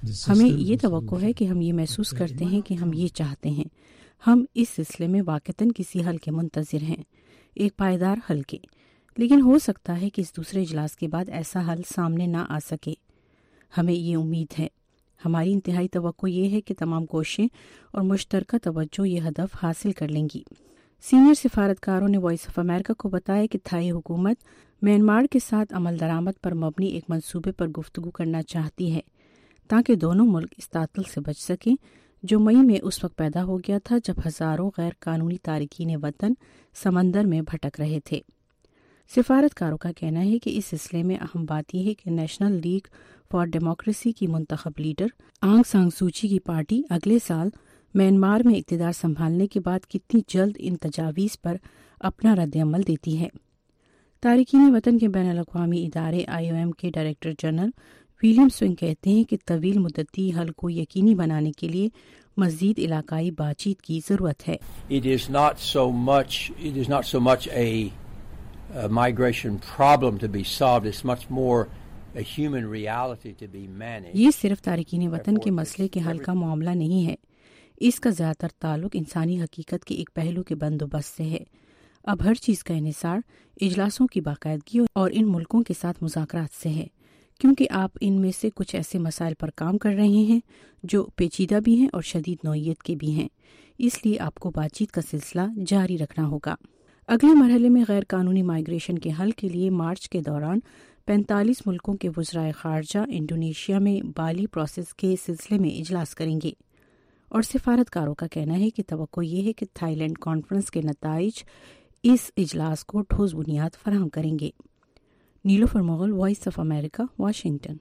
ہمیں یہ توقع ہے کہ ہم یہ محسوس کرتے ہیں کہ ہم یہ چاہتے ہیں. ہم اس سلسلے میں واقعتاً کسی حل کے منتظر ہیں، ایک پائیدار حل کے. لیکن ہو سکتا ہے کہ اس دوسرے اجلاس کے بعد ایسا حل سامنے نہ آ سکے. ہمیں یہ امید ہے. ہماری انتہائی توقع یہ ہے کہ تمام کوششیں اور مشترکہ توجہ یہ ہدف حاصل کر لیں گی. سینئر سفارتکاروں نے وائس آف امریکہ کو بتایا کہ تھائی حکومت میانمار کے ساتھ عمل درآمد پر مبنی ایک منصوبے پر گفتگو کرنا چاہتی ہے تاکہ دونوں ملک اس تعطل سے بچ سکیں جو مئی میں اس وقت پیدا ہو گیا تھا جب ہزاروں غیر قانونی تارکین وطن سمندر میں بھٹک رہے تھے. سفارتکاروں کا کہنا ہے کہ اس سلسلے میں اہم بات یہ ہے کہ نیشنل لیگ فار ڈیموکریسی کی منتخب لیڈر آنگ سان سوچی کی پارٹی اگلے سال میانمار میں اقتدار سنبھالنے کے بعد کتنی جلد ان تجاویز پر اپنا رد عمل دیتی ہے. تارکین وطن کے بین الاقوامی ادارے IOM کے ڈائریکٹر جنرل ولیم سوئنگ کہتے ہیں کہ طویل مدتی حل کو یقینی بنانے کے لیے مزید علاقائی بات چیت کی ضرورت ہے. It is not so much a migration problem to be solved. It's much more a human reality to be managed. یہ صرف تارکین وطن کے مسئلے کے حل کا معاملہ نہیں ہے. اس کا زیادہ تر تعلق انسانی حقیقت کے ایک پہلو کے بندوبست سے ہے. اب ہر چیز کا انحصار اجلاسوں کی باقاعدگی اور ان ملکوں کے ساتھ مذاکرات سے ہے، کیونکہ آپ ان میں سے کچھ ایسے مسائل پر کام کر رہے ہیں جو پیچیدہ بھی ہیں اور شدید نوعیت کے بھی ہیں. اس لیے آپ کو بات چیت کا سلسلہ جاری رکھنا ہوگا. اگلے مرحلے میں غیر قانونی مائیگریشن کے حل کے لیے مارچ کے دوران 45 ملکوں کے وزرائے خارجہ انڈونیشیا میں بالی پروسیس کے سلسلے میں اجلاس کریں گے. اور سفارتکاروں کا کہنا ہے کہ توقع یہ ہے کہ تھائی لینڈ کانفرنس کے نتائج اس اجلاس کو ٹھوس بنیاد فراہم کریں گے. Nilofar Mughal, Voice of America, Washington.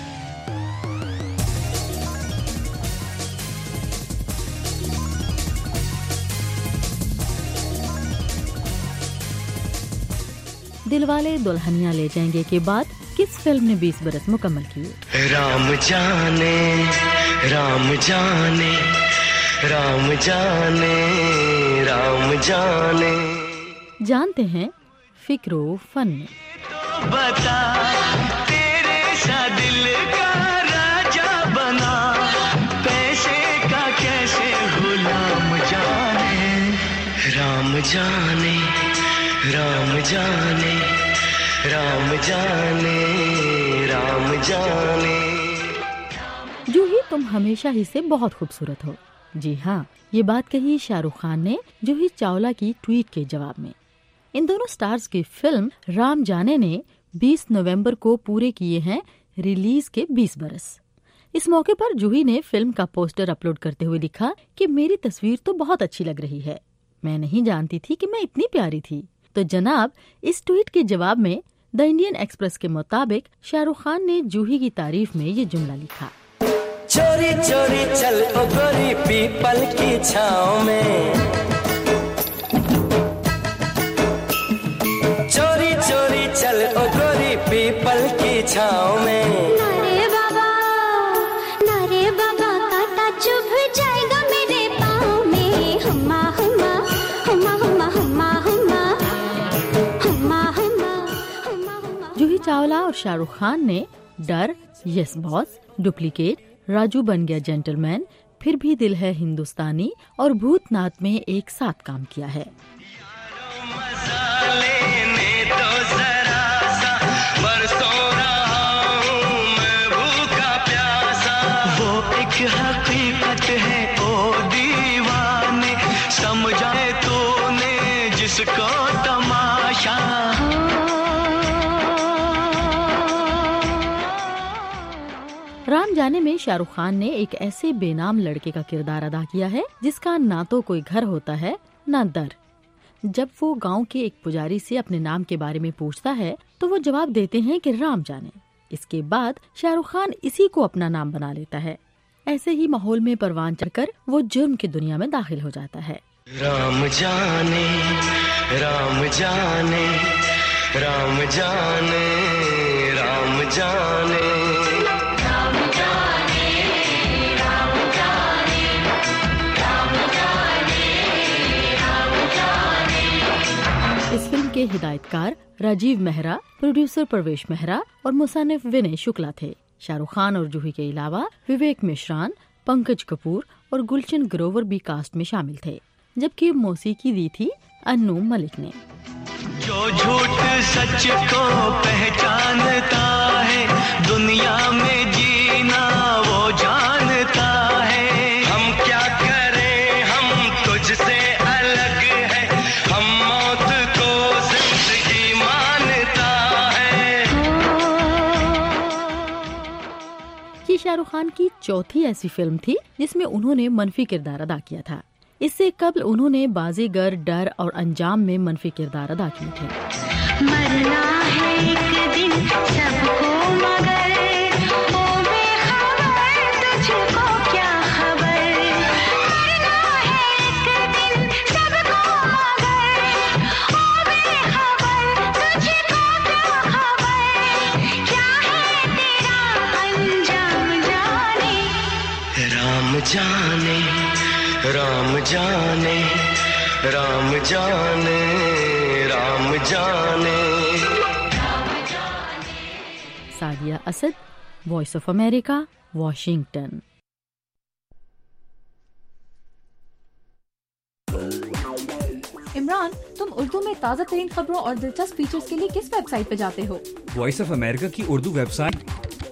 Dilwale Dulhania Le Jayenge گے کے بعد کس فلم نے 20 برس مکمل کیے؟ رام جانے رام جانے رام جانے رام جانے. جانتے ہیں فکر و فن میں. بتا تیرے سا دل کا راجا بنا، پیسے کا کیسے غلام جانے. رام جانے رام جانے رام جانے رام جانے. جو ہی تم ہمیشہ ہی سے بہت خوبصورت ہو. جی ہاں، یہ بات کہی شاہ رخ خان نے جوہی چاولہ کی ٹویٹ کے جواب میں. ان دونوں سٹارز کی فلم رام جانے نے 20 نومبر کو پورے کیے ہیں ریلیز کے 20 برس. اس موقع پر جوہی نے فلم کا پوسٹر اپلوڈ کرتے ہوئے لکھا کہ میری تصویر تو بہت اچھی لگ رہی ہے، میں نہیں جانتی تھی کہ میں اتنی پیاری تھی. تو جناب، اس ٹویٹ کے جواب میں دا انڈین ایکسپریس کے مطابق شاہ رخ خان نے جوہی کی تعریف میں یہ جملہ لکھا: چوری چوری چل او گوری پیپل کی چھاؤں میں، چوری چوری چل او گوری پیپل کی چھاؤں میں. نارے بابا کاٹا چبھ جائے گا میرے پاؤں میں. ہما ہما ہما ہما ہما ہما ہما ہما ہما. جوہی چاولہ اور شاہ رخ خان نے ڈر، یس باس، ڈپلیکیٹ، راجو بن گیا جینٹل مین، پھر بھی دل ہے ہندوستانی اور بھوت ناتھ میں ایک ساتھ کام کیا ہے. حقیقت ہے او دیوانے، سمجھائے تو نے جس کو تماشا. رام جانے میں شاہ رخ خان نے ایک ایسے بے نام لڑکے کا کردار ادا کیا ہے جس کا نہ تو کوئی گھر ہوتا ہے نہ در. جب وہ گاؤں کے ایک پجاری سے اپنے نام کے بارے میں پوچھتا ہے تو وہ جواب دیتے ہیں کہ رام جانے. اس کے بعد شاہ رخ خان اسی کو اپنا نام بنا لیتا ہے. ایسے ہی ماحول میں پروان چڑھ کر وہ جرم کی دنیا میں داخل ہو جاتا ہے. رام جانے رام جانے رام جانے رام جانے. اس فلم کے ہدایت کار راجیو مہرا، پروڈیوسر پرویش مہرا اور مصنف ونے شکلا تھے. शाहरुख खान और जूही के अलावा विवेक मिश्रान, पंकज कपूर और गुलशन ग्रोवर भी कास्ट में शामिल थे, जबकि मौसीकी दी थी अन्नू मलिक ने। जो झूठ सच को पहचानता है, दुनिया में जीना वो जानता है। हम क्या करें, हम तुझसे अलग है, हम मौत को जिंदगी मानता है। ये शाहरुख खान की चौथी ऐसी फिल्म थी जिसमें उन्होंने मनफी किरदार अदा किया था। इससे कबल उन्होंने बाजीगर, डर और अंजाम में मनफी किरदार अदा किए थे। मरना है एक दिन सबको, मगर ओ बेखबर तुझको क्या खबर। मरना है एक दिन सबको, मगर ओ बेखबर तुझको क्या खबर। क्या है तेरा अंजाम जाने, Ram Jaane, Ram Jaane, Ram Jaane, Ram Jaane. Sadia Asad, Voice of America, Washington. Imran, तुम उर्दू में ताज़ा तरीन खबरों और दिलचस्प फीचर्स के लिए किस वेबसाइट पे जाते हो? वॉइस ऑफ अमेरिका की Urdu website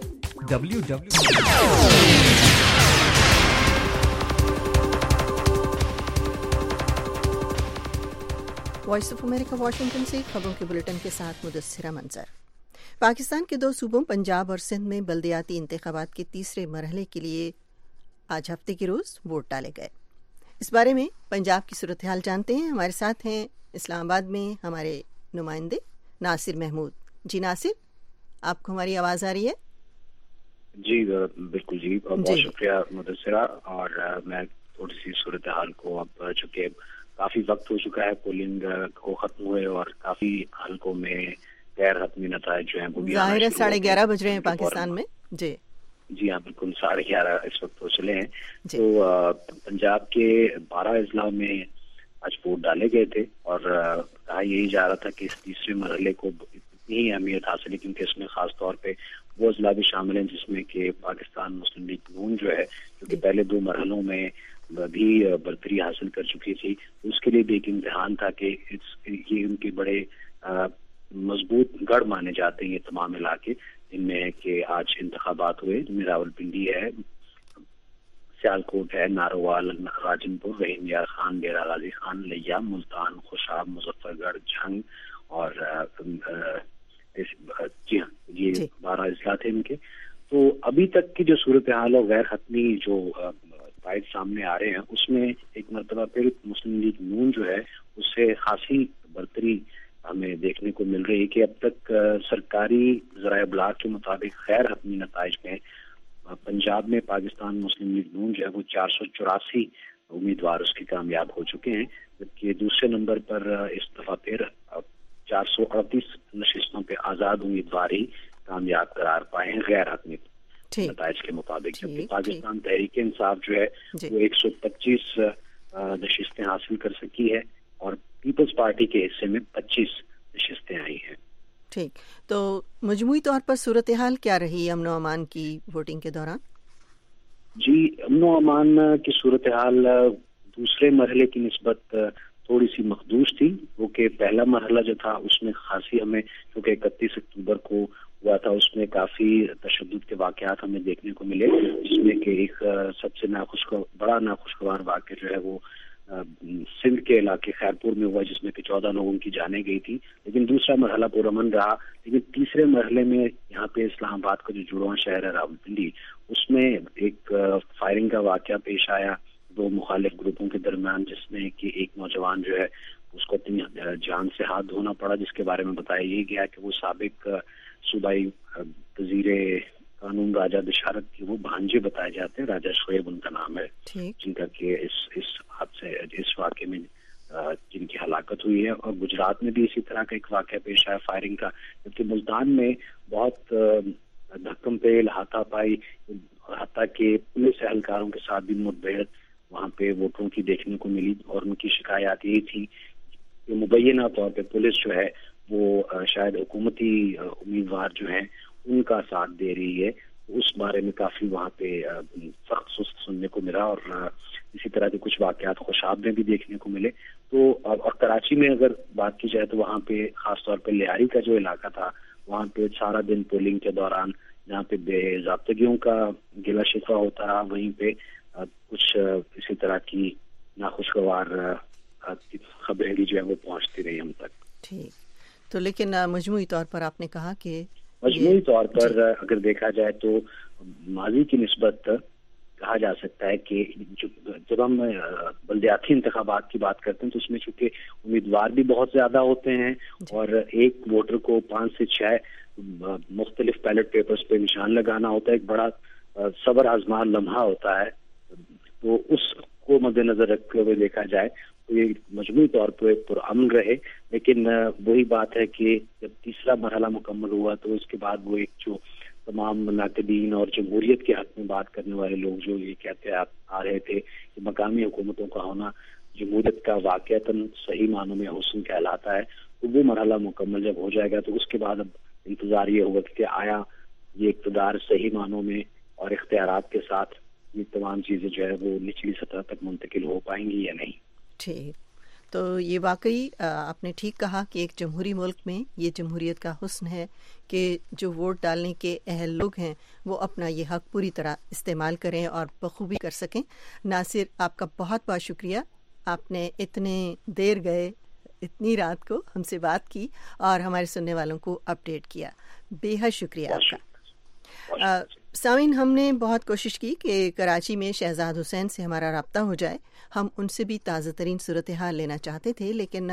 Voice of America Washington से खबरों के बुलेटिन के साथ मुदस्सिरा मंजर। पाकिस्तान के 2 सूबों पंजाब और सिंध में बल्दियाती इंतखाबात के तीसरे मरहले के लिए आज हफ्ते के रोज़ वोट डाले गए। इस बारे में पंजाब की सूरत हाल जानते हैं। हमारे साथ हैं इस्लामाबाद में हमारे नुमाइंदे नासिर महमूद। जी नासिर, आपको हमारी आवाज़ आ रही है? जी बिल्कुल जी, बहुत शुक्रिया मुदस्सिरा। और मैं थोड़ी सी सूरत हाल को, अब चूँकि काफी वक्त हो चुका है पोलिंग को खत्म हुए और काफी हलकों में गैर हतमी नतायज जो है वो भी ज़ाहिर है 11:30 बज रहे हैं पाकिस्तान में। जी हाँ बिल्कुल, 11:30 इस वक्त हो चले हैं। तो पंजाब के 12 अजला में आज वोट डाले गए थे और कहा यही जा रहा था कि इस तीसरे मरहले को इतनी ही अहमियत हासिल है क्योंकि इसमें खास तौर पे वो अजला भी शामिल हैं जिसमें कि पाकिस्तान मुस्लिम लीग नून जो है, जो कि पहले 2 मरहलों में भी बरतरी हासिल कर चुकी थी, उसके लिए भी एक इम्तिहान था कि ये उनके बड़े मजबूत गढ़ माने जाते हैं ये तमाम इलाके, जिनमें कि आज इंतखाबात हुए, जिनमें रावलपिंडी है, सियालकोट है, नारोवाल, राजनपुर, रहीम यार खान, डेरा गाजी खान, लिया, मुल्तान, खुशाब, मुजफ्फरगढ़, झंग और जी हाँ, ये 12 अजला थे इनके। तो अभी तक की जो सूरत हाल और गैर हतमी जो फाइट सामने आ रहे हैं उसमें एक मरतबा फिर मुस्लिम लीग नून जो है उससे खासी बरतरी हमें देखने को मिल रही है कि अब तक सरकारी ज़राए इब्लाग के मुताबिक गैर हतमी नताइज में पंजाब में पाकिस्तान मुस्लिम लीग नून जो है वो 484 उम्मीदवार उसके कामयाब हो चुके हैं, जबकि दूसरे नंबर पर इस दफा फिर 438 नशिस्तों पे आज़ाद उम्मीदवार ही कामयाब करार पाए हैं गैर हतमी नताइज के मुताबिक, जबकि पाकिस्तान तहरीक इंसाफ जो है वो 125 नशिस्तें हासिल कर सकी है और पीपल्स पार्टी के हिस्से में 25 नशिस्तें आई हैं। ठीक, तो मजमूई तौर पर सूरत हाल क्या रही अमन अमान की वोटिंग के दौरान? जी, अमन अमान की सूरत हाल दूसरे मरहले की निस्बत थोड़ी सी मखदूश थी, वो कि पहला मरहला जो था उसमें खासी हमें, क्योंकि 31 अक्टूबर को हुआ था, उसमें काफी तशद्दुद के वाकयात हमें देखने को मिले, जिसमें कि एक सबसे बड़ा नाखुशगवार वाक़या जो है वो सिंध के इलाके खैरपुर में हुआ, जिसमें कि 14 लोगों की जानें गई थी। लेकिन दूसरा मरहला पुरअमन रहा। लेकिन तीसरे मरहले में यहाँ पे इस्लामाबाद का जो जुड़वां शहर है रावलपिंडी, उसमें एक फायरिंग का वाकया पेश आया 2 मुखालिफ ग्रुपों के दरमियान, जिसमें कि एक नौजवान जो है उसको अपनी जान से हाथ धोना पड़ा, जिसके बारे में बताया ये गया कि वो साबिक सूबाई वज़ीरे कानून राजा बिशारत की वो भांजे बताए जाते हैं, राजा शोएब उनका नाम है, जिनका कि इस हादसे इस वाक़े में जिनकी हलाकत हुई है। और गुजरात में भी इसी तरह का एक वाक़या पेश आया फायरिंग का, जबकि मुल्तान में बहुत धक्कम पेल हाथापाई, हत्ता के पुलिस एहलकारों के साथ भी मुठभेड़ वहाँ पे वोटरों की देखने को मिली और उनकी शिकायत यही थी कि मुबैना तौर पे पुलिस जो है वो शायद हुकूमती उम्मीदवार जो हैं उनका साथ दे रही है, اس بارے میں کافی وہاں پہ سخت سست سننے کو ملا، اور اسی طرح کے کچھ واقعات خوشاب میں بھی دیکھنے کو ملے. تو اور کراچی میں اگر بات کی جائے تو وہاں پہ خاص طور پہ لیاری کا جو علاقہ تھا، وہاں پہ سارا دن پولنگ کے دوران جہاں پہ بے ضابطگیوں کا گلا شکوہ ہوتا رہا، وہیں پہ کچھ اسی طرح کی ناخوشگوار خبریں بھی جو ہے وہ پہنچتی رہی ہم تک. ٹھیک. تو لیکن مجموعی طور پر آپ نے کہا کہ مجموعی طور پر اگر دیکھا جائے تو ماضی کی نسبت کہا جا سکتا ہے کہ جب ہم بلدیاتی انتخابات کی بات کرتے ہیں تو اس میں چونکہ امیدوار بھی بہت زیادہ ہوتے ہیں اور ایک ووٹر کو 5 سے 6 مختلف بیلٹ پیپرز پہ نشان لگانا ہوتا ہے، ایک بڑا صبر آزما لمحہ ہوتا ہے. تو اس کو مد نظر رکھتے ہوئے دیکھا جائے تو یہ مجموعی طور پہ پرامن رہے. لیکن وہی بات ہے کہ جب تیسرا مرحلہ مکمل ہوا تو اس کے بعد وہ ایک جو تمام ناقدین اور جمہوریت کے حق میں بات کرنے والے لوگ جو یہ کہتے آ رہے تھے کہ مقامی حکومتوں کا ہونا جمہوریت کا واقعتاً صحیح معنوں میں حسن کہلاتا ہے، تو وہ مرحلہ مکمل جب ہو جائے گا تو اس کے بعد اب انتظار یہ ہوگا کہ آیا یہ اقتدار صحیح معنوں میں اور اختیارات کے ساتھ یہ تمام چیزیں جو ہے وہ نچلی سطح تک منتقل ہو پائیں گی یا نہیں. ٹھیک. تو یہ واقعی آپ نے ٹھیک کہا کہ ایک جمہوری ملک میں یہ جمہوریت کا حسن ہے کہ جو ووٹ ڈالنے کے اہل لوگ ہیں وہ اپنا یہ حق پوری طرح استعمال کریں اور بخوبی کر سکیں. ناصر، آپ کا بہت بہت شکریہ، آپ نے اتنے دیر گئے اتنی رات کو ہم سے بات کی اور ہمارے سننے والوں کو اپڈیٹ کیا. بے حد شکریہ آپ کا. سامعین، ہم نے بہت کوشش کی کہ کراچی میں شہزاد حسین سے ہمارا رابطہ ہو جائے. ہم ان سے بھی تازہ ترین صورتحال لینا چاہتے تھے لیکن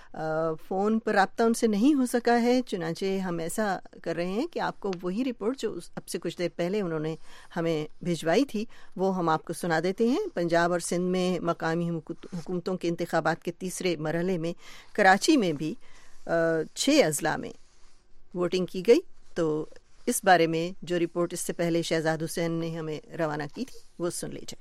فون پر رابطہ ان سے نہیں ہو سکا ہے. چنانچہ ہم ایسا کر رہے ہیں کہ آپ کو وہی رپورٹ جو اب سے کچھ دیر پہلے انہوں نے ہمیں بھجوائی تھی وہ ہم آپ کو سنا دیتے ہیں. پنجاب اور سندھ میں مقامی حکومتوں کے انتخابات کے تیسرے مرحلے میں کراچی میں بھی 6 اضلاع میں ووٹنگ کی گئی. تو اس بارے میں جو رپورٹ اس سے پہلے شہزاد حسین نے ہمیں روانہ کی تھی وہ سن لیجیے.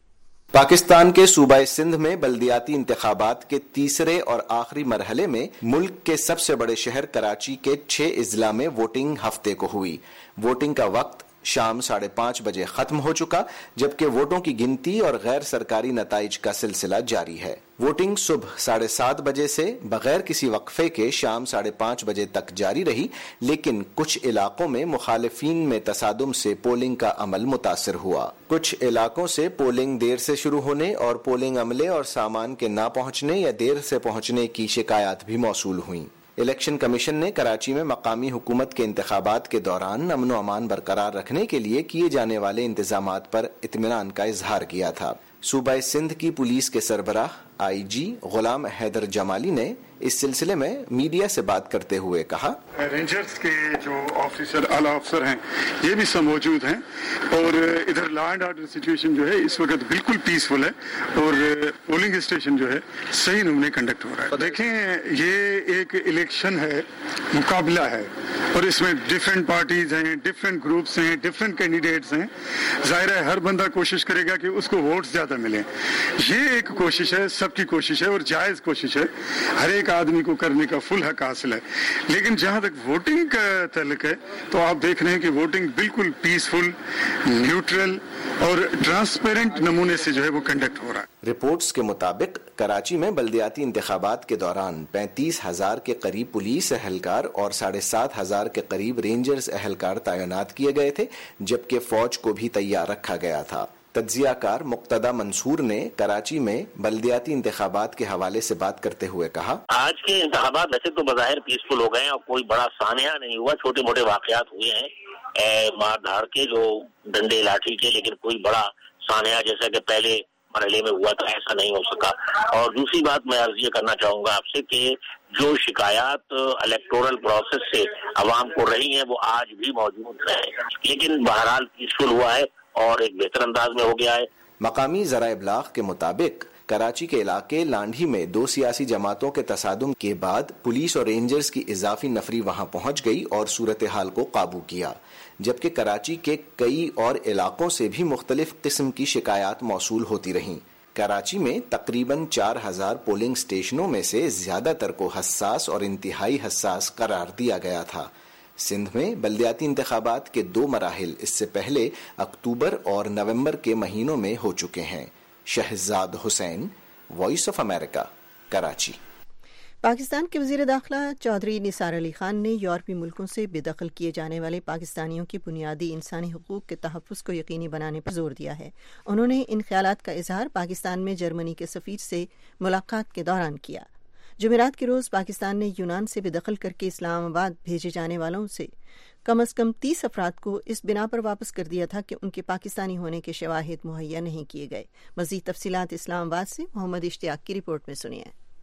پاکستان کے صوبہ سندھ میں بلدیاتی انتخابات کے تیسرے اور آخری مرحلے میں ملک کے سب سے بڑے شہر کراچی کے 6 اضلاع میں ووٹنگ ہفتے کو ہوئی. ووٹنگ کا وقت شام 5:30 بجے ختم ہو چکا، جبکہ ووٹوں کی گنتی اور غیر سرکاری نتائج کا سلسلہ جاری ہے. ووٹنگ صبح 7:30 بجے سے بغیر کسی وقفے کے شام 5:30 بجے تک جاری رہی، لیکن کچھ علاقوں میں مخالفین میں تصادم سے پولنگ کا عمل متاثر ہوا. کچھ علاقوں سے پولنگ دیر سے شروع ہونے اور پولنگ عملے اور سامان کے نہ پہنچنے یا دیر سے پہنچنے کی شکایات بھی موصول ہوئیں. الیکشن کمیشن نے کراچی میں مقامی حکومت کے انتخابات کے دوران امن و امان برقرار رکھنے کے لیے کیے جانے والے انتظامات پر اطمینان کا اظہار کیا تھا. صوبہ سندھ کی پولیس کے سربراہ IG غلام حیدر جمالی نے اس سلسلے میں میڈیا سے بات کرتے ہوئے کہا، رینجرز کے جو آفیسر اعلیٰ افسر ہیں یہ بھی سب موجود ہیں اور ادھر لا اینڈ آرڈر سچویشن جو ہے اس وقت بالکل پیسفل ہے اور پولنگ اسٹیشن جو ہے صحیح نمونے کنڈکٹ ہو رہا ہے. دیکھیں یہ ایک الیکشن ہے، مقابلہ ہے اور اس میں ڈفرینٹ پارٹیز ہیں، ڈفرینٹ گروپس ہیں، ڈفرینٹ کینڈیڈیٹس ہیں. ظاہر ہے ہر بندہ کوشش کرے گا کہ اس کو ووٹ زیادہ ملیں. یہ ایک کوشش ہے، سب کی کوشش ہے اور جائز کوشش ہے، ہر ایک آدمی کو کرنے کا فل حق حاصل ہے. لیکن جہاں تک ووٹنگ کا تعلق ہے تو آپ دیکھ رہے ہیں کہ ووٹنگ بالکل پیسفل، نیوٹرل اور ٹرانسپیرنٹ نمونے سے جو ہے وہ کنڈکٹ ہو رہا ہے. رپورٹس کے مطابق کراچی میں بلدیاتی انتخابات کے دوران 35,000 کے قریب پولیس اہلکار اور 7,500 کے قریب رینجرز اہلکار تعینات کیے گئے تھے، جبکہ فوج کو بھی تیار رکھا گیا تھا. تجزیہ کار مقتدی منصور نے کراچی میں بلدیاتی انتخابات کے حوالے سے بات کرتے ہوئے کہا، آج کے انتخابات ویسے تو بظاہر پیسفل ہو گئے ہیں اور کوئی بڑا سانحہ نہیں ہوا، چھوٹے موٹے واقعات ہوئے ہیں مار دھاڑ کے جو ڈنڈے لاٹھی کے، لیکن کوئی بڑا سانحہ جیسا کہ پہلے مرحلے میں ہوا تھا ایسا نہیں ہو سکا. اور دوسری بات میں عرض یہ کرنا چاہوں گا آپ سے کہ جو شکایات الیکٹورل پروسیس سے عوام کو رہی ہیں وہ آج بھی موجود ہیں، لیکن بہرحال پیسفل ہوا ہے اور ایک بہتر انداز میں ہو گیا ہے. مقامی ذرائع ابلاغ کے مطابق کراچی کے علاقے لانڈھی میں 2 سیاسی جماعتوں کے تصادم کے بعد پولیس اور رینجرز کی اضافی نفری وہاں پہنچ گئی اور صورتحال کو قابو کیا، جبکہ کراچی کے کئی اور علاقوں سے بھی مختلف قسم کی شکایات موصول ہوتی رہیں. کراچی میں تقریباً 4,000 پولنگ اسٹیشنوں میں سے زیادہ تر کو حساس اور انتہائی حساس قرار دیا گیا تھا. سندھ میں بلدیاتی انتخابات کے 2 مراحل اس سے پہلے اکتوبر اور نومبر کے مہینوں میں ہو چکے ہیں۔ Shahzad Hussain, Voice of America, Karachi. Pakistan کے وزیر داخلہ چودھری نثار علی خان نے یورپی ملکوں سے بے دخل کیے جانے والے پاکستانیوں کی بنیادی انسانی حقوق کے تحفظ کو یقینی بنانے پر زور دیا ہے۔ انہوں نے ان خیالات کا اظہار پاکستان میں جرمنی کے سفیر سے ملاقات کے دوران کیا۔ جمعرات کے روز پاکستان نے یونان سے بے دخل کر کے اسلام آباد بھیجے جانے والوں سے کم از کم 30 افراد کو اس بنا پر واپس کر دیا تھا کہ ان کے پاکستانی ہونے کے شواہد مہیا نہیں کیے گئے۔ مزید تفصیلات اسلام آباد سے محمد اشتیاق کی رپورٹ میں سنیے۔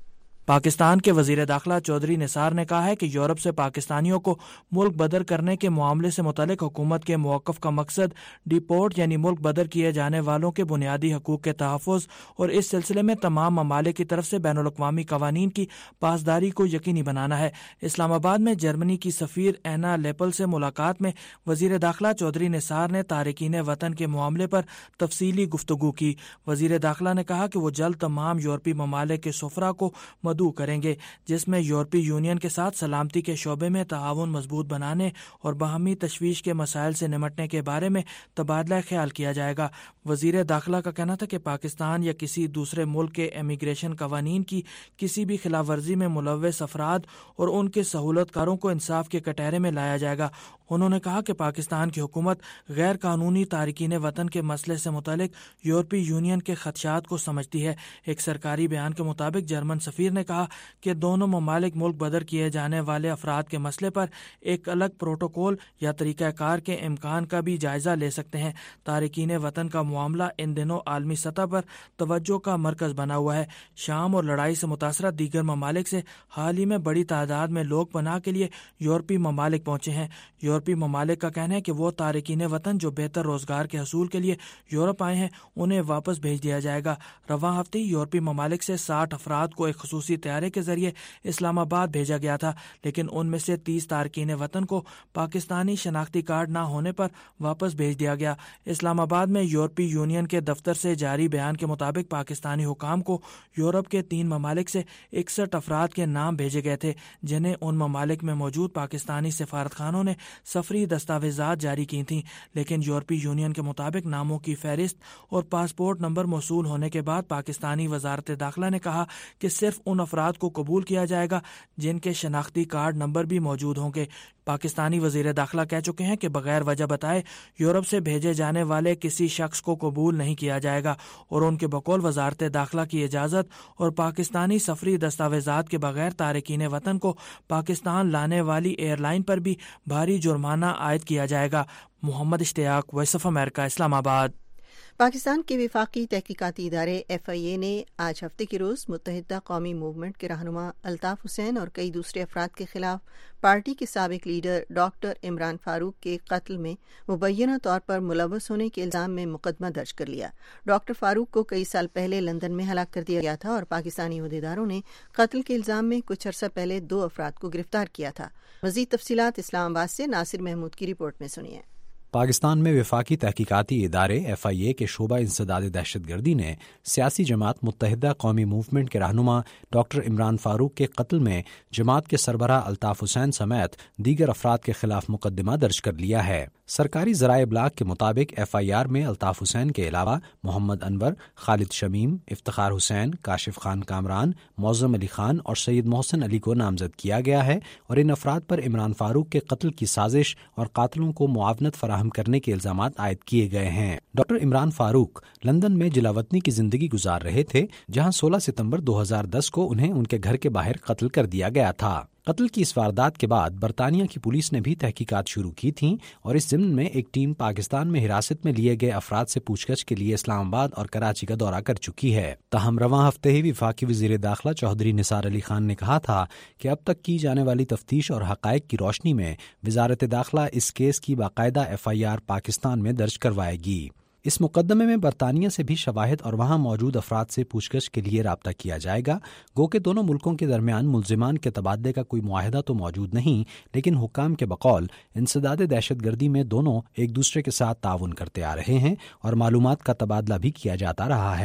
پاکستان کے وزیر داخلہ چودھری نثار نے کہا ہے کہ یورپ سے پاکستانیوں کو ملک بدر کرنے کے معاملے سے متعلق حکومت کے موقف کا مقصد ڈیپورٹ یعنی ملک بدر کیے جانے والوں کے بنیادی حقوق کے تحفظ اور اس سلسلے میں تمام ممالک کی طرف سے بین الاقوامی قوانین کی پاسداری کو یقینی بنانا ہے۔ اسلام آباد میں جرمنی کی سفیر اینا لیپل سے ملاقات میں وزیر داخلہ چودھری نثار نے تارکین وطن کے معاملے پر تفصیلی گفتگو کی۔ وزیر داخلہ نے کہا کہ وہ جلد تمام یورپی ممالک کے سفراء کو مدعو کریں گے، جس میں یورپی یونین کے ساتھ سلامتی کے شعبے میں تعاون مضبوط بنانے اور باہمی تشویش کے مسائل سے نمٹنے کے بارے میں تبادلہ خیال کیا جائے گا۔ وزیر داخلہ کا کہنا تھا کہ پاکستان یا کسی دوسرے ملک کے امیگریشن قوانین کی کسی بھی خلاف ورزی میں ملوث افراد اور ان کے سہولت کاروں کو انصاف کے کٹہرے میں لایا جائے گا۔ انہوں نے کہا کہ پاکستان کی حکومت غیر قانونی تارکین وطن کے مسئلے سے متعلق یورپی یونین کے خدشات کو سمجھتی ہے۔ ایک سرکاری بیان کے مطابق جرمن سفیر نے کہا کہ دونوں ممالک ملک بدر کیے جانے والے افراد کے مسئلے پر ایک الگ پروٹوکول یا طریقہ کار کے امکان کا بھی جائزہ لے سکتے ہیں۔ تارکین وطن کا معاملہ ان دنوں عالمی سطح پر توجہ کا مرکز بنا ہوا ہے۔ شام اور لڑائی سے متاثرہ دیگر ممالک سے حال ہی میں بڑی تعداد میں لوگ پناہ کے لیے یورپی ممالک پہنچے ہیں۔ یورپی ممالک کا کہنا ہے کہ وہ تارکین وطن جو بہتر روزگار کے حصول کے لیے یورپ آئے ہیں انہیں واپس بھیج دیا جائے گا۔ رواں ہفتے یورپی ممالک سے 60 افراد کو ایک خصوصی طیارے کے ذریعے اسلام آباد بھیجا گیا تھا، لیکن ان میں سے 30 تارکین وطن کو پاکستانی شناختی کارڈ نہ ہونے پر واپس بھیج دیا گیا۔ اسلام آباد میں یورپی یونین کے دفتر سے جاری بیان کے مطابق پاکستانی حکام کو یورپ کے 3 ممالک سے 61 افراد کے نام بھیجے گئے تھے، جنہیں ان ممالک میں موجود پاکستانی سفارتخانوں نے سفری دستاویزات جاری کی تھیں، لیکن یورپی یونین کے مطابق ناموں کی فہرست اور پاسپورٹ نمبر موصول ہونے کے بعد پاکستانی وزارت داخلہ نے کہا کہ صرف ان افراد کو قبول کیا جائے گا جن کے شناختی کارڈ نمبر بھی موجود ہوں گے۔ پاکستانی وزیر داخلہ کہہ چکے ہیں کہ بغیر وجہ بتائے یورپ سے بھیجے جانے والے کسی شخص کو قبول نہیں کیا جائے گا، اور ان کے بقول وزارت داخلہ کی اجازت اور پاکستانی سفری دستاویزات کے بغیر تارکین وطن کو پاکستان لانے والی ایئر لائن پر بھی بھاری جرمانہ عائد کیا جائے گا۔ محمد اشتیاق، وائس آف امریکہ، اسلام آباد۔ پاکستان کے وفاقی تحقیقاتی ادارے FIA نے آج ہفتے کے روز متحدہ قومی موومنٹ کے رہنما الطاف حسین اور کئی دوسرے افراد کے خلاف پارٹی کے سابق لیڈر ڈاکٹر عمران فاروق کے قتل میں مبینہ طور پر ملوث ہونے کے الزام میں مقدمہ درج کر لیا۔ ڈاکٹر فاروق کو کئی سال پہلے لندن میں ہلاک کر دیا گیا تھا اور پاکستانی عہدیداروں نے قتل کے الزام میں کچھ عرصہ پہلے 2 افراد کو گرفتار کیا تھا۔ مزید تفصیلات اسلام آباد سے ناصر محمود کی رپورٹ میں سنیے۔ پاکستان میں وفاقی تحقیقاتی ادارے FIA کے شعبہ انسداد دہشت گردی نے سیاسی جماعت متحدہ قومی موومنٹ کے رہنما ڈاکٹر عمران فاروق کے قتل میں جماعت کے سربراہ الطاف حسین سمیت دیگر افراد کے خلاف مقدمہ درج کر لیا ہے۔ سرکاری ذرائع ابلاغ کے مطابق FIR میں الطاف حسین کے علاوہ محمد انور، خالد شمیم، افتخار حسین، کاشف خان کامران، معظم علی خان اور سید محسن علی کو نامزد کیا گیا ہے، اور ان افراد پر عمران فاروق کے قتل کی سازش اور قاتلوں کو معاونت فراہم کرنے کے الزامات عائد کیے گئے ہیں۔ ڈاکٹر عمران فاروق لندن میں جلاوطنی کی زندگی گزار رہے تھے، جہاں 16 ستمبر 2010 کو انہیں ان کے گھر کے باہر قتل کر دیا گیا تھا۔ قتل کی اس واردات کے بعد برطانیہ کی پولیس نے بھی تحقیقات شروع کی تھیں، اور اس ضمن میں ایک ٹیم پاکستان میں حراست میں لیے گئے افراد سے پوچھ گچھ کے لیے اسلام آباد اور کراچی کا دورہ کر چکی ہے۔ تاہم رواں ہفتے ہی وفاقی وزیر داخلہ چودھری نثار علی خان نے کہا تھا کہ اب تک کی جانے والی تفتیش اور حقائق کی روشنی میں وزارت داخلہ اس کیس کی باقاعدہ FIR پاکستان میں درج کروائے گی۔ اس مقدمے میں برطانیہ سے بھی شواہد اور وہاں موجود افراد سے پوچھ گچھ کے لیے رابطہ کیا جائے گا، گو کہ دونوں ملکوں کے درمیان ملزمان کے تبادلے کا کوئی معاہدہ تو موجود نہیں، لیکن حکام کے بقول انسداد دہشت گردی میں دونوں ایک دوسرے کے ساتھ تعاون کرتے آ رہے ہیں اور معلومات کا تبادلہ بھی کیا جاتا رہا ہے۔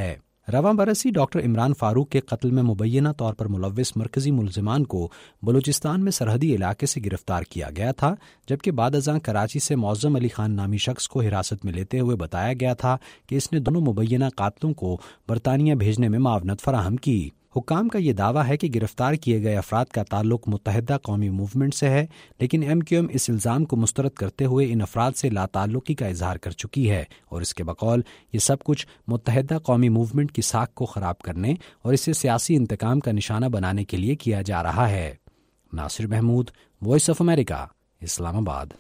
रवां बरसी डॉक्टर इमरान फारूक के कत्ल में मुबैना तौर पर मुलव्विस मरकजी मुलजिमान को बलूचिस्तान में सरहदी इलाके से गिरफ्तार किया गया था, जबकि बाद अज़ां कराची से मौज़म अली खान नामी शख्स को हिरासत में लेते हुए बताया गया था कि इसने दोनों मुबैना कातलों को बरतानिया भेजने में मावनत फराहम की। हुक्काम का ये दावा है कि गिरफ्तार किए गए अफराद का ताल्लुक मुत्तहिदा कौमी मूवमेंट से है, लेकिन MQM इस इल्ज़ाम को मुस्तरद करते हुए इन अफराद से लाताल्लुकी का इजहार कर चुकी है और इसके बकौल ये सब कुछ मुत्तहिदा कौमी मूवमेंट की साख को ख़राब करने और इसे सियासी इंतकाम का निशाना बनाने के लिए किया जा रहा है। Nasir Mahmood, Voice of America, Islamabad.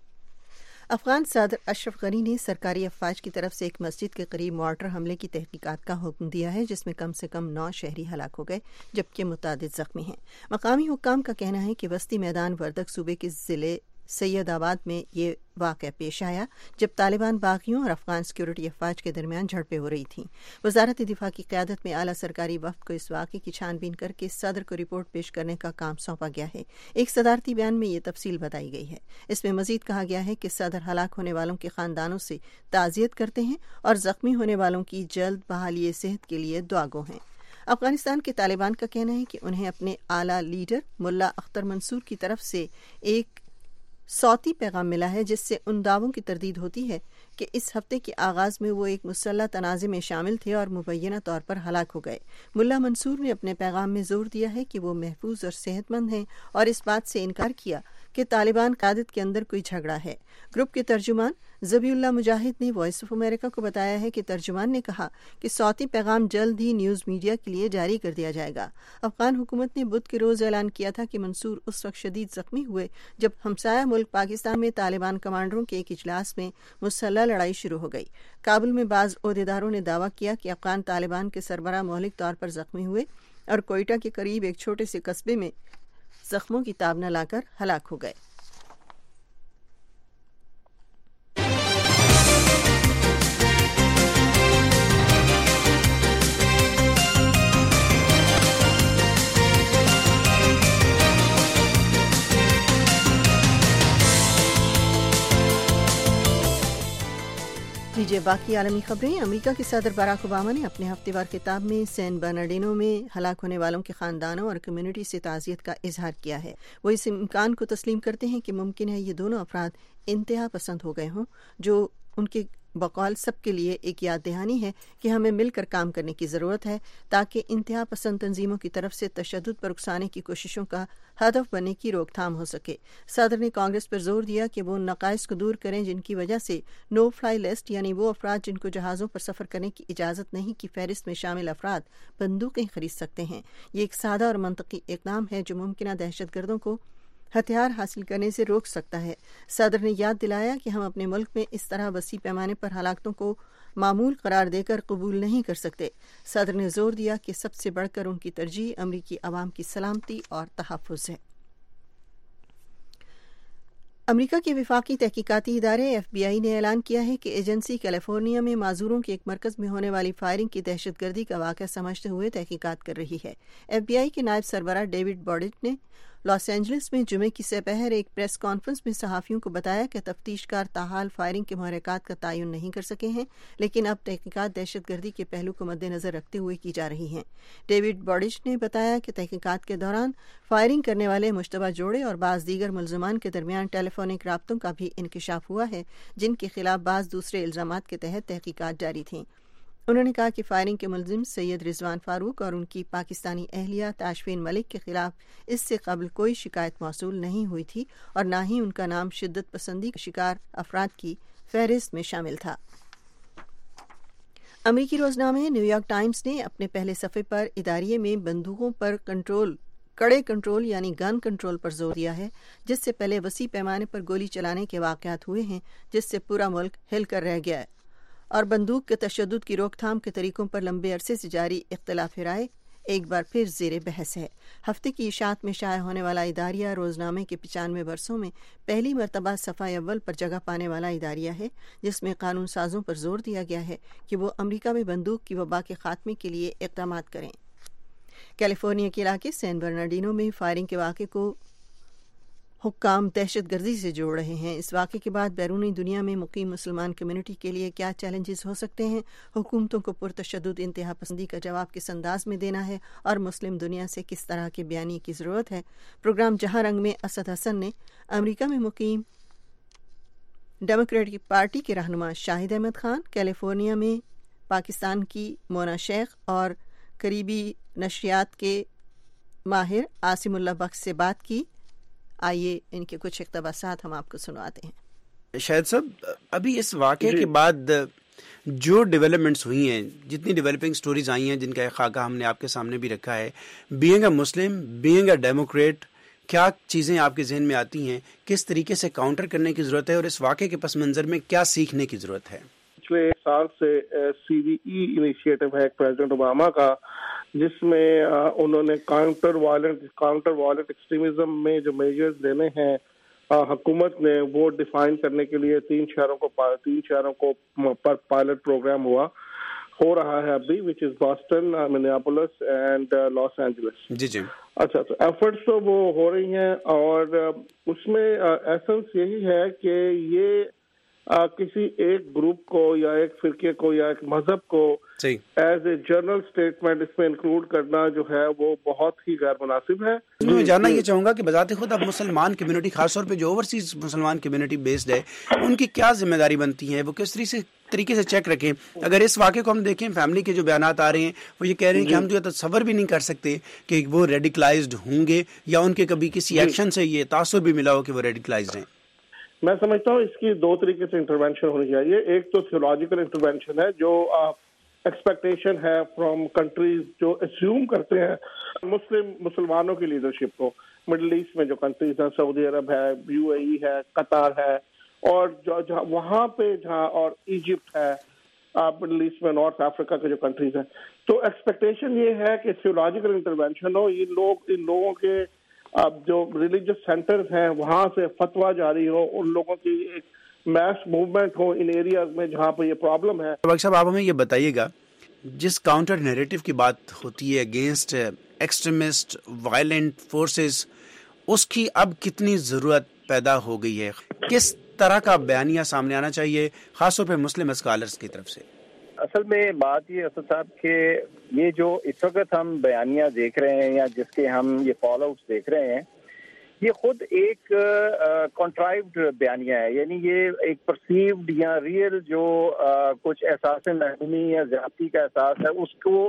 Afghan सदर अशरफ गनी ने सरकारी अफवाज की तरफ से एक मस्जिद के करीब मॉर्टर हमले की तहकीकात का हुक्म दिया है, जिसमें कम से कम 9 शहरी हलाक हो गए जबकि मुतादिद जख्मी हैं। मकामी हुक्काम का कहना है कि वस्ती मैदान वर्दक सूबे के ज़िले सैयदाबाद में ये वाक़या पेश आया जब तालिबान बागियों और अफगान सिक्योरिटी अफवाज के दरमियान झड़पें हो रही थीं। वजारत दिफा की क़यादत में आला सरकारी वफ़द को इस वाक़े की छानबीन करके सदर को रिपोर्ट पेश करने का काम सौंपा गया है। एक सदारती बयान में ये तफसील बताई गई है। इसमें मज़ीद कहा गया है कि सदर हलाक होने वालों के ख़ानदानों से ताज़ियत करते हैं और ज़ख्मी होने वालों की जल्द बहाली सेहत के लिए दुआगो हैं। अफगानिस्तान के तालिबान का कहना है कि उन्हें अपने आला लीडर मुल्ला अख्तर मंसूर की तरफ से एक सौती पैगाम मिला है जिससे उन दावों की तरदीद होती है कि इस हफ्ते के आगाज में वो एक मुसल्लह तनाज़े में शामिल थे और मुबैना तौर पर हलाक हो गए। मुल्ला मंसूर ने अपने पैगाम में जोर दिया है कि वो महफूज और सेहतमंद हैं और इस बात से इनकार किया कि तालिबान क़यादत के अंदर कोई झगड़ा है। ग्रुप के तर्जुमान ज़बीउल्लाह मुजाहिद ने वॉइस ऑफ अमेरिका को बताया है कि तर्जुमान ने कहा कि सौती पैगाम जल्द ही न्यूज़ मीडिया के लिए जारी कर दिया जाएगा। अफगान हुकूमत ने बुध के रोज़ ऐलान किया था कि मंसूर उस वक्त शदीद ज़ख्मी हुए जब हमसाया मुल्क पाकिस्तान में तालिबान कमांडरों के एक इजलास में मुसल्लह लड़ाई शुरू हो गई। काबुल में बाज़ ओहदेदारों ने दावा किया कि अफगान तालिबान के सरबराह मौलिक तौर पर ज़ख्मी हुए और कोयटा के करीब एक छोटे से कस्बे में जख्मों की ताब न लाकर हलाक हो गए। लीजिए बाकी आलमी खबरें। अमेरिका के सदर बराक ओबामा ने अपने हफ्तेवार खिताब में सैन बर्नार्डिनो में हलाक होने वालों के खानदानों और कम्युनिटी से ताज़ियत का इजहार किया है। वो इस इम्कान को तस्लीम करते हैं कि मुमकिन है ये दोनों अफराद इंतहा पसंद हो गए हों, जो उनके बकौल सबके लिए एक याद दहानी है कि हमें मिलकर काम करने की ज़रूरत है ताकि इंतहा पसंद तंजीमों की तरफ से तशद्दुद पर उकसाने की कोशिशों का हदफ बनने की रोकथाम हो सके। सदर ने कांग्रेस पर जोर दिया कि वो उन नकाइस को दूर करें जिनकी वजह से नो फ्लाई लिस्ट यानी वो अफराद जिनको जहाज़ों पर सफ़र करने की इजाज़त नहीं की फहरिस्त में शामिल अफराद बंदूकें खरीद सकते हैं। ये एक सादा और मंतकी इक़दाम है जो मुमकिन दहशतगर्दों को हथियार हासिल करने से रोक सकता है। सदर ने याद दिलाया कि हम अपने मुल्क में इस तरह वसी पैमाने पर हलाकतों को मामूल करार देकर कबूल नहीं कर सकते। सदर ने जोर दिया कि सबसे बढ़कर उनकी तरजीह अमरीकी अवाम की सलामती और तहफ़्फ़ुज़ है। अमेरिका के विफाकी तहकीकाती इदारे FBI ने ऐलान किया है कि एजेंसी कैलिफोर्निया में माजूरों के एक मरकज़ में होने वाली फायरिंग की दहशतगर्दी का वाक़या समझते हुए तहकीकात कर रही है। FBI के नायब सरबराह डेविड बॉडिट ने लॉस एंजलिस में जुमे की सपहर एक प्रेस कॉन्फ्रेंस में सहाफ़ियों को बताया कि तफ्तीशकार ताहाल फायरिंग के महरक़ात का तयन नहीं कर सके हैं, लेकिन अब तहकीकात दहशतगर्दी के पहलू को मद्देनज़र रखते हुए की जा रही हैं। डेविड बॉडिच ने बताया कि तहकीकात के दौरान फायरिंग करने वाले मुश्तबा जोड़े और बाज़ दीगर मुलज़मान के दरमियान टेलीफोनिक राब्तों का भी इंकशाफ हुआ है, जिनके खिलाफ बाज़ दूसरे इल्ज़ामात के तहत तहकीकात जारी थीं। उन्होंने कहा कि फायरिंग के मुलजिम सैयद रिजवान फारूक और उनकी पाकिस्तानी अहलिया ताशफीन मलिक के खिलाफ इससे कबल कोई शिकायत मौसूल नहीं हुई थी और न ही उनका नाम शिद्दत पसंदी का शिकार अफराद की फहरिस्त में शामिल था। अमेरिकी रोजनामे न्यूयॉर्क टाइम्स ने अपने पहले सफ़े पर इदारिये में बंदूकों पर कड़े कंट्रोल यानी गन कंट्रोल पर जोर दिया है, जिससे पहले वसी पैमाने पर गोली चलाने के वाक़यात हुए हैं, जिससे पूरा मुल्क हिल कर रह गया है और बंदूक के तशद्दुद की रोकथाम के तरीकों पर लंबे अरसे से जारी इख्तिलाफ राय एक बार फिर ज़ेरे बहस है। हफ्ते की इशात में शाया होने वाला इदारिया रोजनामे के 95 वर्षों में पहली मरतबा सफ़ा अव्वल पर जगह पाने वाला इदारिया है, जिसमें कानून साजों पर जोर दिया गया है कि वो अमरीका में बंदूक की वबा के खात्मे के लिए इक़दामात करें। कैलिफोर्निया के इलाके सैन बर्नार्डिनो में फायरिंग के वाक़े को حکام دہشت گردی سے جوڑ رہے ہیں۔ اس واقعے کے بعد بیرونی دنیا میں مقیم مسلمان کمیونٹی کے لیے کیا چیلنجز ہو سکتے ہیں؟ حکومتوں کو پرتشدد انتہا پسندی کا جواب کس انداز میں دینا ہے اور مسلم دنیا سے کس طرح کے بیانیے کی ضرورت ہے؟ پروگرام جہاں رنگ میں اسد حسن نے امریکہ میں مقیم ڈیموکریٹک پارٹی کے رہنما شاہد احمد خان، کیلیفورنیا میں پاکستان کی مونا شیخ اور قریبی نشریات کے ماہر عاصم اللہ بخش سے بات کی۔ آئیے ان کے کچھ اقتباسات ہم آپ کو سناتے ہیں۔ شاہد صاحب، ابھی اس واقعے کے بعد جو ڈیولپمنٹس ہوئی ہیں، جتنی ڈیولپنگ سٹوریز آئی ہیں، جن کا ایک خاکہ ہم نے آپ کے سامنے بھی رکھا ہے، being a Muslim, being a democrat, کیا چیزیں آپ کے ذہن میں آتی ہیں؟ کس طریقے سے کاؤنٹر کرنے کی ضرورت ہے اور اس واقعے کے پس منظر میں کیا سیکھنے کی ضرورت ہے؟ پچھلے ایک سال سے CVE انیشیٹو ہے پریزیڈنٹ اوباما کا، جس میں انہوں نے کاؤنٹر وائلنٹ ایکسٹریمزم میں جو میجرز لینے ہیں حکومت نے، وہ ڈیفائن کرنے کے لیے 3 شہروں کو پر پائلٹ پروگرام ہو رہا ہے ابھی، which is Boston, Minneapolis and Los Angeles اچھا، تو ایفرٹس تو وہ ہو رہی ہیں، اور اس میں ایسنس یہی ہے کہ یہ کسی ایک گروپ کو یا ایک فرقے کو یا ایک مذہب کو ایز اے جنرل اسٹیٹمنٹ اس میں انکلوڈ کرنا جو ہے وہ بہت ہی غیر مناسب ہے۔ میں جاننا یہ چاہوں گا کہ بذات خود اب مسلمان کمیونٹی، خاص طور پہ جو اوورسیز مسلمان کمیونٹی بیسڈ ہے، ان کی کیا ذمہ داری بنتی ہے؟ وہ کس طریقے سے چیک رکھیں؟ اگر اس واقعے کو ہم دیکھیں، فیملی کے جو بیانات آ رہے ہیں وہ یہ کہہ رہے ہیں کہ ہم جو تصور بھی نہیں کر سکتے کہ وہ ریڈیکلائزڈ ہوں گے یا ان کے کبھی کسی ایکشن سے یہ تاثر بھی ملا ہو کہ وہ ریڈیکلائزڈ ہیں۔ میں سمجھتا ہوں اس کی 2 طریقے سے انٹروینشن ہونی چاہیے۔ ایک تو تھیولوجیکل انٹروینشن ہے، جو ایکسپیکٹیشن ہے فرام کنٹریز جو اسیوم کرتے ہیں مسلمانوں کی لیڈرشپ کو۔ مڈل ایسٹ میں جو کنٹریز ہیں، سعودی عرب ہے، UAE ہے، قطر ہے، اور وہاں پہ جہاں اور ایجپٹ ہے، مڈل ایسٹ میں نارتھ افریقہ کے جو کنٹریز ہیں، تو ایکسپیکٹیشن یہ ہے کہ تھیولوجیکل انٹروینشن ہو، ان لوگوں کے جو ریلیجس سینٹرز ہیں وہاں سے فتویٰ جاری ہو، ان لوگوں کی ایک میس موومنٹ ہو ان ایریاز میں جہاں پہ یہ پرابلم ہے۔ ڈاکٹر صاحب، آپ ہمیں یہ بتائیے گا، جس کاؤنٹر نیریٹو کی بات ہوتی ہے اگینسٹ ایکسٹریمسٹ وائلنٹ فورسز، اس کی اب کتنی ضرورت پیدا ہو گئی ہے؟ کس طرح کا بیانیہ سامنے آنا چاہیے، خاص طور پہ مسلم اسکالرز کی طرف سے؟ اصل میں بات یہ اسد صاحب کہ یہ جو اس وقت ہم بیانیہ دیکھ رہے ہیں یا جس کے ہم یہ فال آؤٹس دیکھ رہے ہیں، یہ خود ایک کنٹرائیوڈ بیانیہ ہے، یعنی یہ ایک پرسیوڈ یا ریئل جو کچھ احساس محرومی یا زیادتی کا احساس ہے،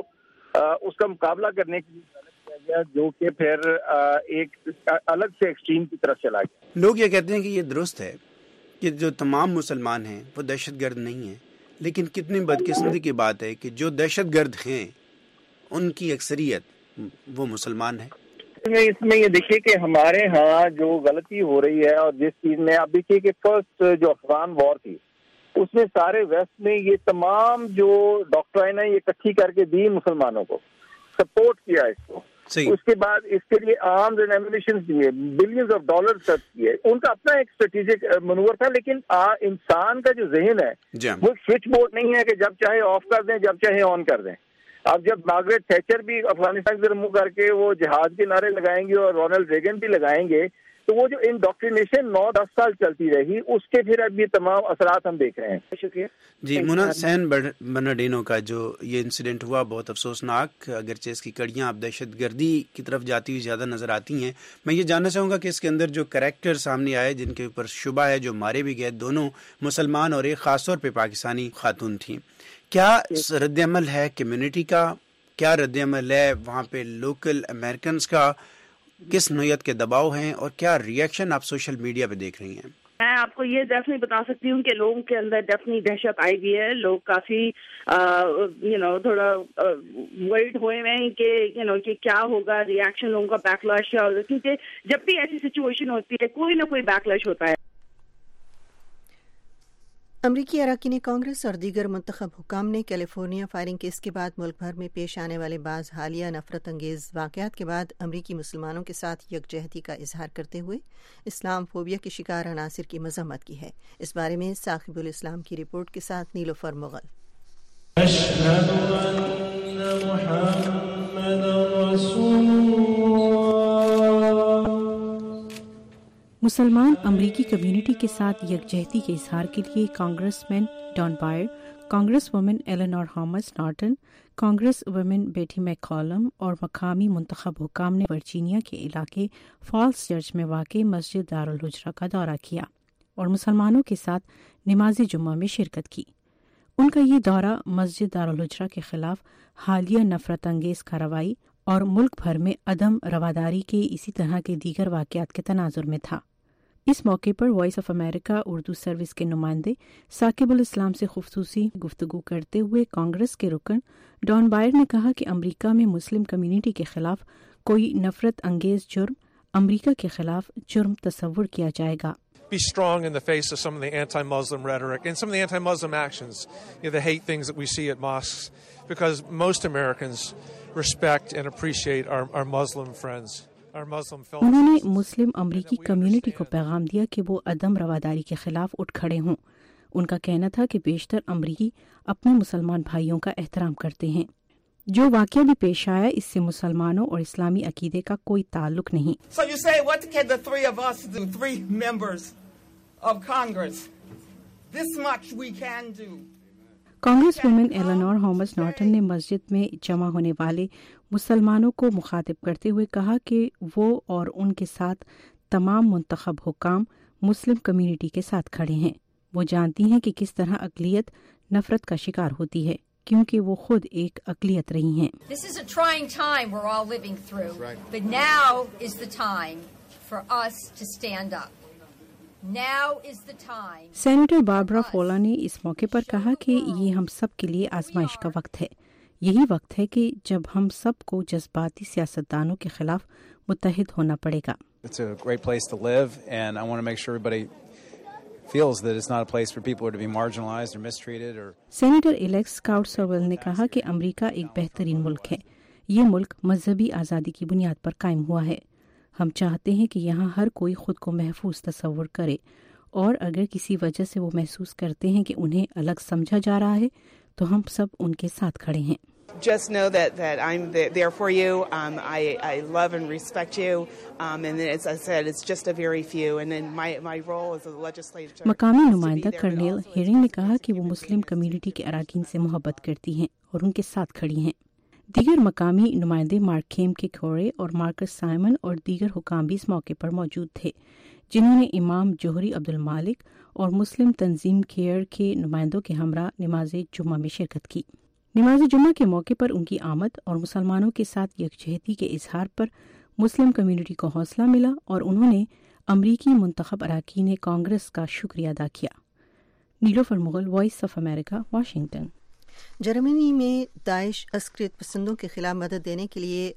اس کا مقابلہ کرنے کے لیے کیا گیا، جو کہ پھر ایک الگ سے ایکسٹریم کی طرف چلا گیا۔ لوگ یہ کہتے ہیں کہ یہ درست ہے کہ جو تمام مسلمان ہیں وہ دہشت گرد نہیں ہیں، لیکن کتنی بدقسمتی کی بات ہے کہ جو دہشت گرد ہیں ان کی اکثریت وہ مسلمان ہیں۔ اس میں یہ دیکھیے کہ ہمارے ہاں جو غلطی ہو رہی ہے، اور جس چیز میں آپ دیکھیے کہ فرسٹ جو افغان وار تھی، اس میں سارے ویسٹ میں یہ تمام جو ڈاکٹرائن ہے یہ اکٹھی کر کے دی مسلمانوں کو، سپورٹ کیا اس کو، اس کے بعد اس کے لیے آرمز اینڈ ایمونیشن دیے، بلینز آف ڈالر خرچ کیے، ان کا اپنا ایک اسٹریٹجک منور تھا۔ لیکن انسان کا جو ذہن ہے وہ سوئچ بورڈ نہیں ہے کہ جب چاہے آف کر دیں جب چاہے آن کر دیں۔ اب جب مارگریٹ تھیچر بھی افغانستان سے منہ کر کے وہ جہاد کے نعرے لگائیں گے اور رونلڈ ریگن بھی لگائیں گے، تو وہ جو انڈاکٹرینیشن 9-10 سال چلتی رہی، اس کے پھر اب یہ تمام اثرات ہم دیکھ رہے ہیں۔ شکریہ جی۔ مونا سین برنارڈینو کا جو یہ انسیڈنٹ ہوا بہت افسوسناک، اگرچہ اس کی کڑیاں اب دہشت گردی کی طرف جاتی ہوئی زیادہ نظر آتی ہیں۔ میں یہ جاننا چاہوں گا کہ اس کے اندر جو کریکٹر سامنے آئے جن کے اوپر شبہ ہے، جو مارے بھی گئے، دونوں مسلمان اور ایک خاص طور پہ پاکستانی خاتون تھیں، کیا رد عمل ہے کمیونٹی کا؟ کیا رد عمل ہے وہاں پہ لوکل امریکنز کا؟ کس نوعیت کے دباؤ ہیں اور کیا ریئیکشن آپ سوشل میڈیا پہ دیکھ رہی ہیں؟ میں آپ کو یہ ڈیفینیٹلی بتا سکتی ہوں کہ لوگوں کے اندر ڈیفینیٹلی دہشت آئی ہوئی ہے، لوگ کافی تھوڑا ورڈ ہوئے ہیں کہ کہ کیا ہوگا ریئیکشن، لوگوں کا بیک لیش کیا ہوگا، کیونکہ جب بھی ایسی سچویشن ہوتی ہے کوئی نہ کوئی بیک لیش ہوتا ہے۔ امریکی اراکین کانگریس اور دیگر منتخب حکام نے کیلیفورنیا فائرنگ کیس کے بعد ملک بھر میں پیش آنے والے بعض حالیہ نفرت انگیز واقعات کے بعد امریکی مسلمانوں کے ساتھ یکجہتی کا اظہار کرتے ہوئے اسلام فوبیا کے شکار عناصر کی مذمت کی ہے۔ اس بارے میں ثاقب الاسلام کی رپورٹ کے ساتھ نیلوفر مغل۔ اشہد ان محمد رسول اللہ۔ مسلمان امریکی کمیونٹی کے ساتھ یکجہتی کے اظہار کے لیے congressman Don Beyer, congresswoman Eleanor Holmes Norton, congresswoman Betty McCollum اور مقامی منتخب حکام نے ورجینیا کے علاقے فالس چرچ میں واقع مسجد دارالحجرہ کا دورہ کیا اور مسلمانوں کے ساتھ نماز جمعہ میں شرکت کی۔ ان کا یہ دورہ مسجد دارالحجرہ کے خلاف حالیہ نفرت انگیز کارروائی اور ملک بھر میں عدم رواداری کے اسی طرح کے دیگر واقعات کے تناظر میں تھا۔ اس موقع پر Voice of America Urdu service کے نمائندے ثاقب الاسلام سے خصوصی گفتگو کرتے ہوئے کانگریس کے رکن ڈان بائر نے کہا کہ امریکہ میں مسلم کمیونٹی کے خلاف کوئی نفرت انگیز جرم امریکہ کے خلاف جرم تصور کیا جائے گا۔ Be strong in the face of some of the anti-Muslim rhetoric and some of the anti-Muslim actions, the hate things that we see at mosques, because most Americans respect and appreciate our Muslim friends, our Muslim fellows. انہوں نے مسلم امریکی community کو پیغام دیا کہ وہ عدم رواداری کے خلاف اٹھ کھڑے ہوں۔ ان کا کہنا تھا کہ بیشتر امریکی اپنے مسلمان بھائیوں کا احترام کرتے ہیں۔ جو واقعہ بھی پیش آیا اس سے مسلمانوں اور اسلامی عقیدے کا کوئی تعلق نہیں۔ So you say, what can the three of us do, 3 members of Congress? This much we can do. Congresswoman Eleanor Holmes Norton نے مسجد میں جمع ہونے والے مسلمانوں کو مخاطب کرتے ہوئے کہا کہ وہ اور ان کے ساتھ تمام منتخب حکام مسلم کمیونٹی کے ساتھ کھڑے ہیں۔ وہ جانتی ہیں کہ کس طرح اقلیت نفرت کا شکار ہوتی ہے، کیونکہ وہ خود ایک اقلیت رہی ہیں۔ This is a trying time we're all living through, but now is the time for us to stand up. Now is the time. Senator Barbara فولا نے اس موقع پر کہا کہ یہ ہم سب کے لیے آزمائش کا وقت ہے۔ یہی وقت ہے کہ جب ہم سب کو جذباتی سیاستدانوں کے خلاف متحد ہونا پڑے گا۔ It's a great place to live and I want to make sure everybody feels that it's not a place for people to be marginalized or mistreated or senator Alex اسکاؤٹ سرول نے کہا کہ امریکہ ایک بہترین ملک ہے۔ یہ ملک مذہبی آزادی کی بنیاد پر قائم ہوا ہے۔ ہم چاہتے ہیں کہ یہاں ہر کوئی خود کو محفوظ تصور کرے، اور اگر کسی وجہ سے وہ محسوس کرتے ہیں کہ انہیں الگ سمجھا جا رہا ہے تو ہم سب ان کے ساتھ کھڑے ہیں۔ Just know that I'm there for you. I love and respect you. And as I said, it's just a very few. And then my role as a legislator. مقامی نمائندہ کرنیل ہیرنگ نے کہا کہ وہ مسلم کمیونٹی کے اراکین سے محبت کرتی ہیں اور ان کے ساتھ کھڑی ہیں۔ دیگر مقامی نمائندے مارک کھیم کے کھوڑے اور مارکس سائمن اور دیگر حکام بھی اس موقع پر موجود تھے، جنہوں نے امام جوہری عبدالمالک اور مسلم تنظیم کیئر کے نمائندوں کے ہمراہ نماز جمعہ میں شرکت کی۔ نماز جمعہ کے موقع پر ان کی آمد اور مسلمانوں کے ساتھ یکجہتی کے اظہار پر مسلم کمیونٹی کو حوصلہ ملا اور انہوں نے امریکی منتخب اراکین کانگریس کا شکریہ ادا کیا۔ Nilofar Mughal, Voice of America, Washington. جرمنی میں داعش عسکریت پسندوں کے خلاف مدد دینے کے لیے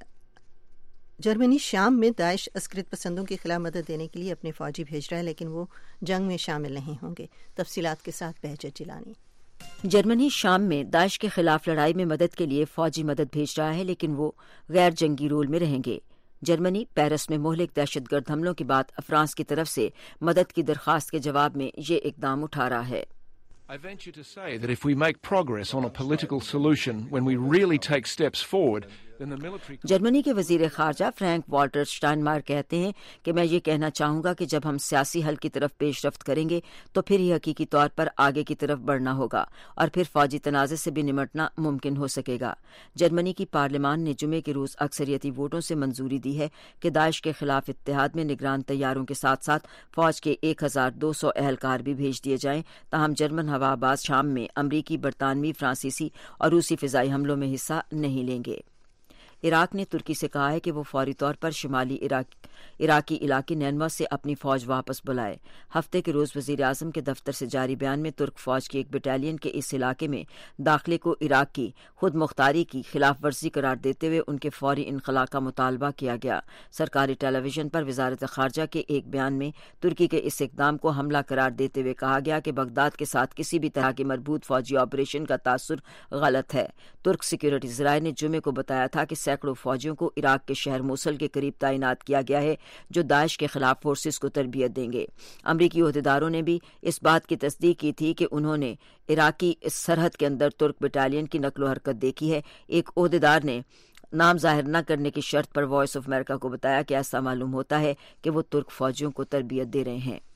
شام میں داعش عسکریت پسندوں کے خلاف مدد دینے کے لیے اپنے فوجی بھیج رہا ہے، لیکن وہ جنگ میں شامل نہیں ہوں گے۔ تفصیلات کے ساتھ بہجت جیلانی۔ جرمنی شام میں داعش کے خلاف لڑائی میں مدد کے لیے فوجی مدد بھیج رہا ہے، لیکن وہ غیر جنگی رول میں رہیں گے۔ جرمنی پیرس میں مہلک دہشت گرد حملوں کے بعد فرانس کی طرف سے مدد کی درخواست کے جواب میں یہ اقدام اٹھا رہا ہے۔ I venture to say that if we make progress on a political solution, when we really take steps forward, then the military... Germany کے وزیر خارجہ فرینک والٹر شٹائنمائر کہتے ہیں کہ میں یہ کہنا چاہوں گا کہ جب ہم سیاسی حل کی طرف پیش رفت کریں گے تو پھر ہی حقیقی طور پر آگے کی طرف بڑھنا ہوگا اور پھر فوجی تنازع سے بھی نمٹنا ممکن ہو سکے گا۔ جرمنی کی پارلیمان نے جمعے کے روز اکثریتی ووٹوں سے منظوری دی ہے کہ داعش کے خلاف اتحاد میں نگران طیاروں کے ساتھ ساتھ فوج کے 1200 اہلکار بھی بھیج دیے جائیں، تاہم جرمن ہواباز شام میں امریکی، برطانوی، فرانسیسی اور روسی فضائی حملوں میں حصہ نہیں لیں گے۔ عراق نے ترکی سے کہا ہے کہ وہ فوری طور پر شمالی عراقی علاقے نینوا سے اپنی فوج واپس بلائے۔ ہفتے کے روز وزیر اعظم کے دفتر سے جاری بیان میں ترک فوج کی ایک بٹالین کے اس علاقے میں داخلے کو عراق کی خود مختاری کی خلاف ورزی قرار دیتے ہوئے ان کے فوری انخلاء کا مطالبہ کیا گیا۔ سرکاری ٹیلی ویژن پر وزارت خارجہ کے ایک بیان میں ترکی کے اس اقدام کو حملہ قرار دیتے ہوئے کہا گیا کہ بغداد کے ساتھ کسی بھی طرح کے مربوط فوجی آپریشن کا تاثر غلط ہے۔ ترک سیکورٹی ذرائع نے جمعے کو بتایا تھا کہ سینکڑوں فوجیوں کو عراق کے شہر موصل کے قریب تعینات کیا گیا ہے جو داعش کے خلاف فورسز کو تربیت دیں گے۔ امریکی عہدیداروں نے بھی اس بات کی تصدیق کی تھی کہ انہوں نے عراقی سرحد کے اندر ترک بٹالین کی نقل و حرکت دیکھی ہے۔ ایک عہدیدار نے نام ظاہر نہ کرنے کی شرط پر وائس آف امریکہ کو بتایا کہ ایسا معلوم ہوتا ہے کہ وہ ترک فوجیوں کو تربیت دے رہے ہیں۔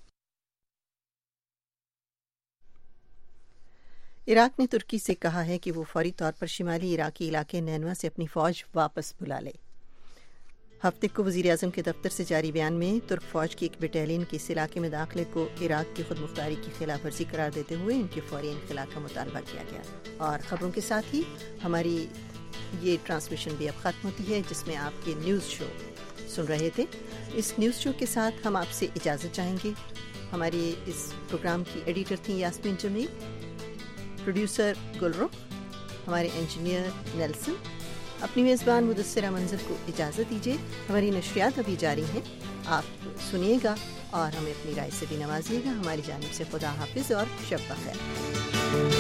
عراق نے ترکی سے کہا ہے کہ وہ فوری طور پر شمالی عراقی علاقے نینوا سے اپنی فوج واپس بلا لے۔ ہفتے کو وزیر اعظم کے دفتر سے جاری بیان میں ترک فوج کی ایک بٹالین کے اس علاقے میں داخلے کو عراق کی خود مختاری کی خلاف ورزی قرار دیتے ہوئے ان کے فوری انخلاء کا مطالبہ کیا گیا۔ اور خبروں کے ساتھ ہی ہماری یہ ٹرانسمیشن بھی اب ختم ہوتی ہے، جس میں آپ کے نیوز شو سن رہے تھے۔ اس نیوز شو کے ساتھ ہم آپ سے اجازت چاہیں گے۔ ہماری اس پروگرام کی ایڈیٹر تھیں یاسمین جمیل، پروڈیوسر گلرخ، ہمارے انجینئر نیلسن۔ اپنی میزبان مدثرہ منظر کو اجازت دیجیے۔ ہماری نشریات ابھی جاری ہیں، آپ سنیے گا اور ہمیں اپنی رائے سے بھی نوازیے گا۔ ہماری جانب سے خدا حافظ اور شب بخیر۔